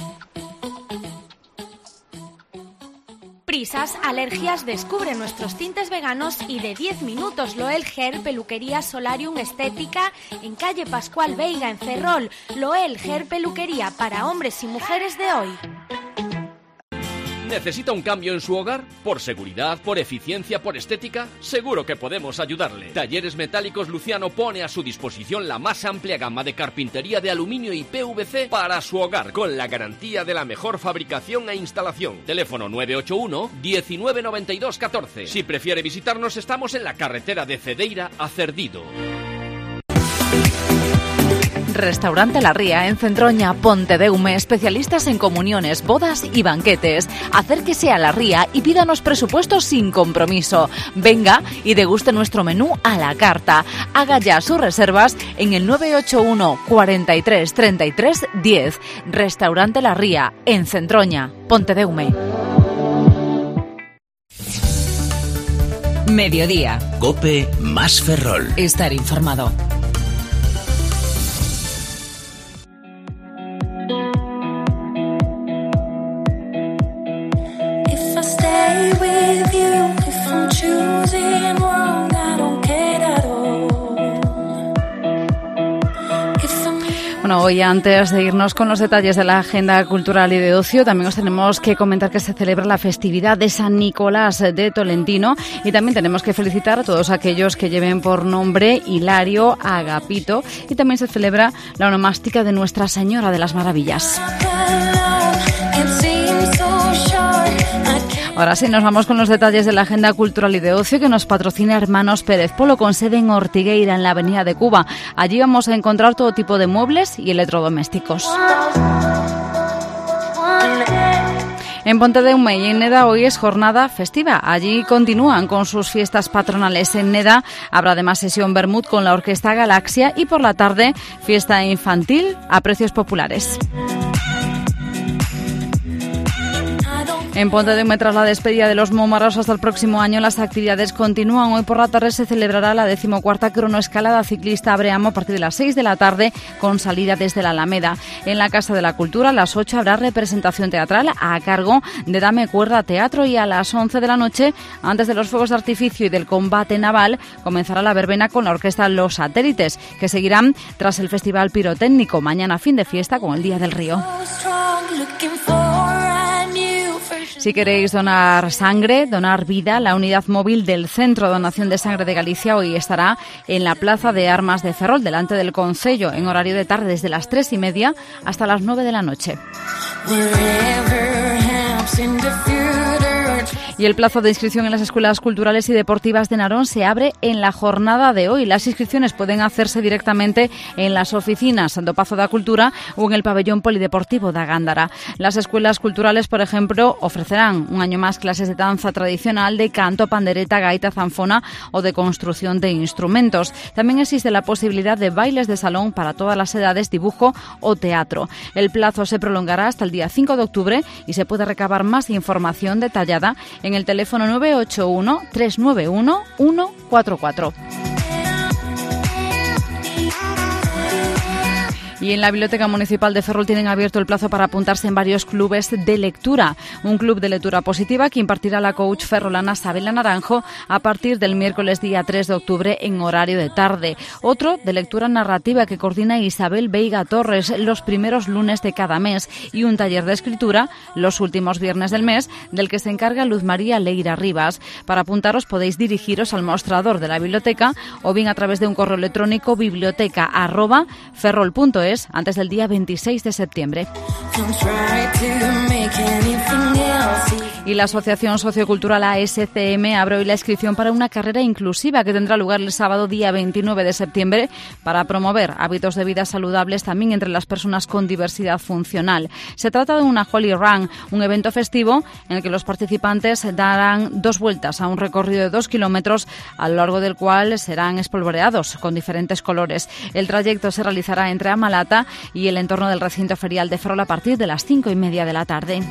Prisas, alergias, descubre nuestros tintes veganos y de 10 minutos Loel Hair, peluquería Solarium Estética en calle Pascual Veiga en Ferrol. Loel Hair, peluquería para hombres y mujeres de hoy. ¿Necesita un cambio en su hogar? ¿Por seguridad, por eficiencia, por estética? Seguro que podemos ayudarle. Talleres Metálicos Luciano pone a su disposición la más amplia gama de carpintería de aluminio y PVC para su hogar, con la garantía de la mejor fabricación e instalación. Teléfono 981 1992 14. Si prefiere visitarnos, estamos en la carretera de Cedeira a Cerdido. Restaurante La Ría en Centroña, Pontedeume, especialistas en comuniones, bodas y banquetes. Acérquese a La Ría y pídanos presupuestos sin compromiso. Venga y deguste nuestro menú a la carta. Haga ya sus reservas en el 981 43 33 10. Restaurante La Ría en Centroña, Pontedeume. Mediodía. COPE más Ferrol. Estar informado. Bueno, hoy antes de irnos con los detalles de la agenda cultural y de ocio, también os tenemos que comentar que se celebra la festividad de San Nicolás de Tolentino y también tenemos que felicitar a todos aquellos que lleven por nombre Hilario, Agapito, y también se celebra la onomástica de Nuestra Señora de las Maravillas. Ahora sí, nos vamos con los detalles de la agenda cultural y de ocio que nos patrocina Hermanos Pérez Polo, con sede en Ortigueira, en la Avenida de Cuba. Allí vamos a encontrar todo tipo de muebles y electrodomésticos. En Pontedeume y en Neda hoy es jornada festiva. Allí continúan con sus fiestas patronales. En Neda habrá además sesión vermut con la Orquesta Galaxia y por la tarde fiesta infantil a precios populares. En Pontedeume, tras la despedida de los Mómaros hasta el próximo año, las actividades continúan. Hoy por la tarde se celebrará la 14ª cronoescalada ciclista Abreamo a partir de las 6 de la tarde con salida desde la Alameda. En la Casa de la Cultura a las 8 habrá representación teatral a cargo de Dame Cuerda Teatro y a las 11 de la noche, antes de los fuegos de artificio y del combate naval, comenzará la verbena con la orquesta Los Satélites, que seguirán tras el Festival Pirotécnico. Mañana fin de fiesta con el Día del Río. Si queréis donar sangre, donar vida, la unidad móvil del Centro de Donación de Sangre de Galicia hoy estará en la Plaza de Armas de Ferrol, delante del Concello, en horario de tarde desde las 3:30 hasta las 9 de la noche. Y el plazo de inscripción en las escuelas culturales y deportivas de Narón se abre en la jornada de hoy. Las inscripciones pueden hacerse directamente en las oficinas do Pazo da Cultura o en el pabellón polideportivo da Gándara. Las escuelas culturales, por ejemplo, ofrecerán un año más clases de danza tradicional, de canto, pandereta, gaita, zanfona o de construcción de instrumentos. También existe la posibilidad de bailes de salón para todas las edades, dibujo o teatro. El plazo se prolongará hasta el día 5 de octubre y se puede recabar más información detallada en el teléfono 981 391 144. Y en la Biblioteca Municipal de Ferrol tienen abierto el plazo para apuntarse en varios clubes de lectura. Un club de lectura positiva que impartirá la coach ferrolana Sabela Naranjo a partir del miércoles día 3 de octubre en horario de tarde. Otro de lectura narrativa que coordina Isabel Veiga Torres los primeros lunes de cada mes. Y un taller de escritura los últimos viernes del mes, del que se encarga Luz María Leira Rivas. Para apuntaros podéis dirigiros al mostrador de la biblioteca o bien a través de un correo electrónico biblioteca@ferrol.es antes del día 26 de septiembre. Y la Asociación Sociocultural ASCM abre hoy la inscripción para una carrera inclusiva que tendrá lugar el sábado día 29 de septiembre para promover hábitos de vida saludables también entre las personas con diversidad funcional. Se trata de una Holy Run, un evento festivo en el que los participantes darán 2 vueltas a un recorrido de 2 kilómetros, a lo largo del cual serán espolvoreados con diferentes colores. El trayecto se realizará entre Amalata y el entorno del recinto ferial de Ferrol a partir de las 5:30 de la tarde.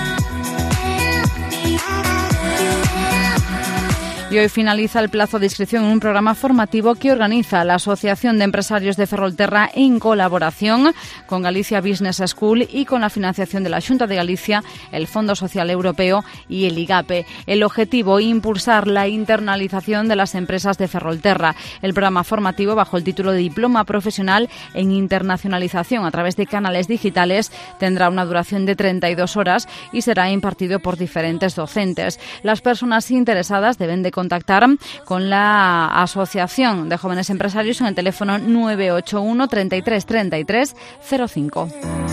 Y hoy finaliza el plazo de inscripción en un programa formativo que organiza la Asociación de Empresarios de Ferrolterra en colaboración con Galicia Business School y con la financiación de la Xunta de Galicia, el Fondo Social Europeo y el IGAPE. El objetivo, impulsar la internalización de las empresas de Ferrolterra. El programa formativo, bajo el título de Diploma Profesional en Internacionalización a través de canales digitales, tendrá una duración de 32 horas y será impartido por diferentes docentes. Las personas interesadas deben de contactar con la Asociación de Jóvenes Empresarios en el teléfono 981 33 33 05.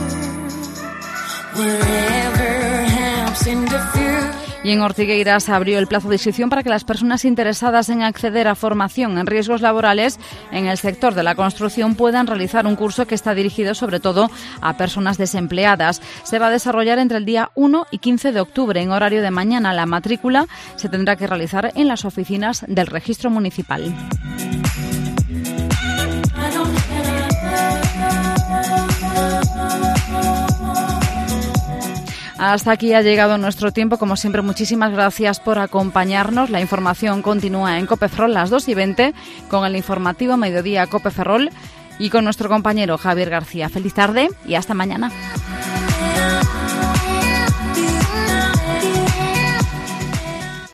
Y en Ortigueiras abrió el plazo de inscripción para que las personas interesadas en acceder a formación en riesgos laborales en el sector de la construcción puedan realizar un curso que está dirigido sobre todo a personas desempleadas. Se va a desarrollar entre el día 1 y 15 de octubre en horario de mañana. La matrícula se tendrá que realizar en las oficinas del registro municipal. Hasta aquí ha llegado nuestro tiempo. Como siempre, muchísimas gracias por acompañarnos. La información continúa en COPE Ferrol las 2:20 con el informativo Mediodía COPE Ferrol y con nuestro compañero Javier García. Feliz tarde y hasta mañana.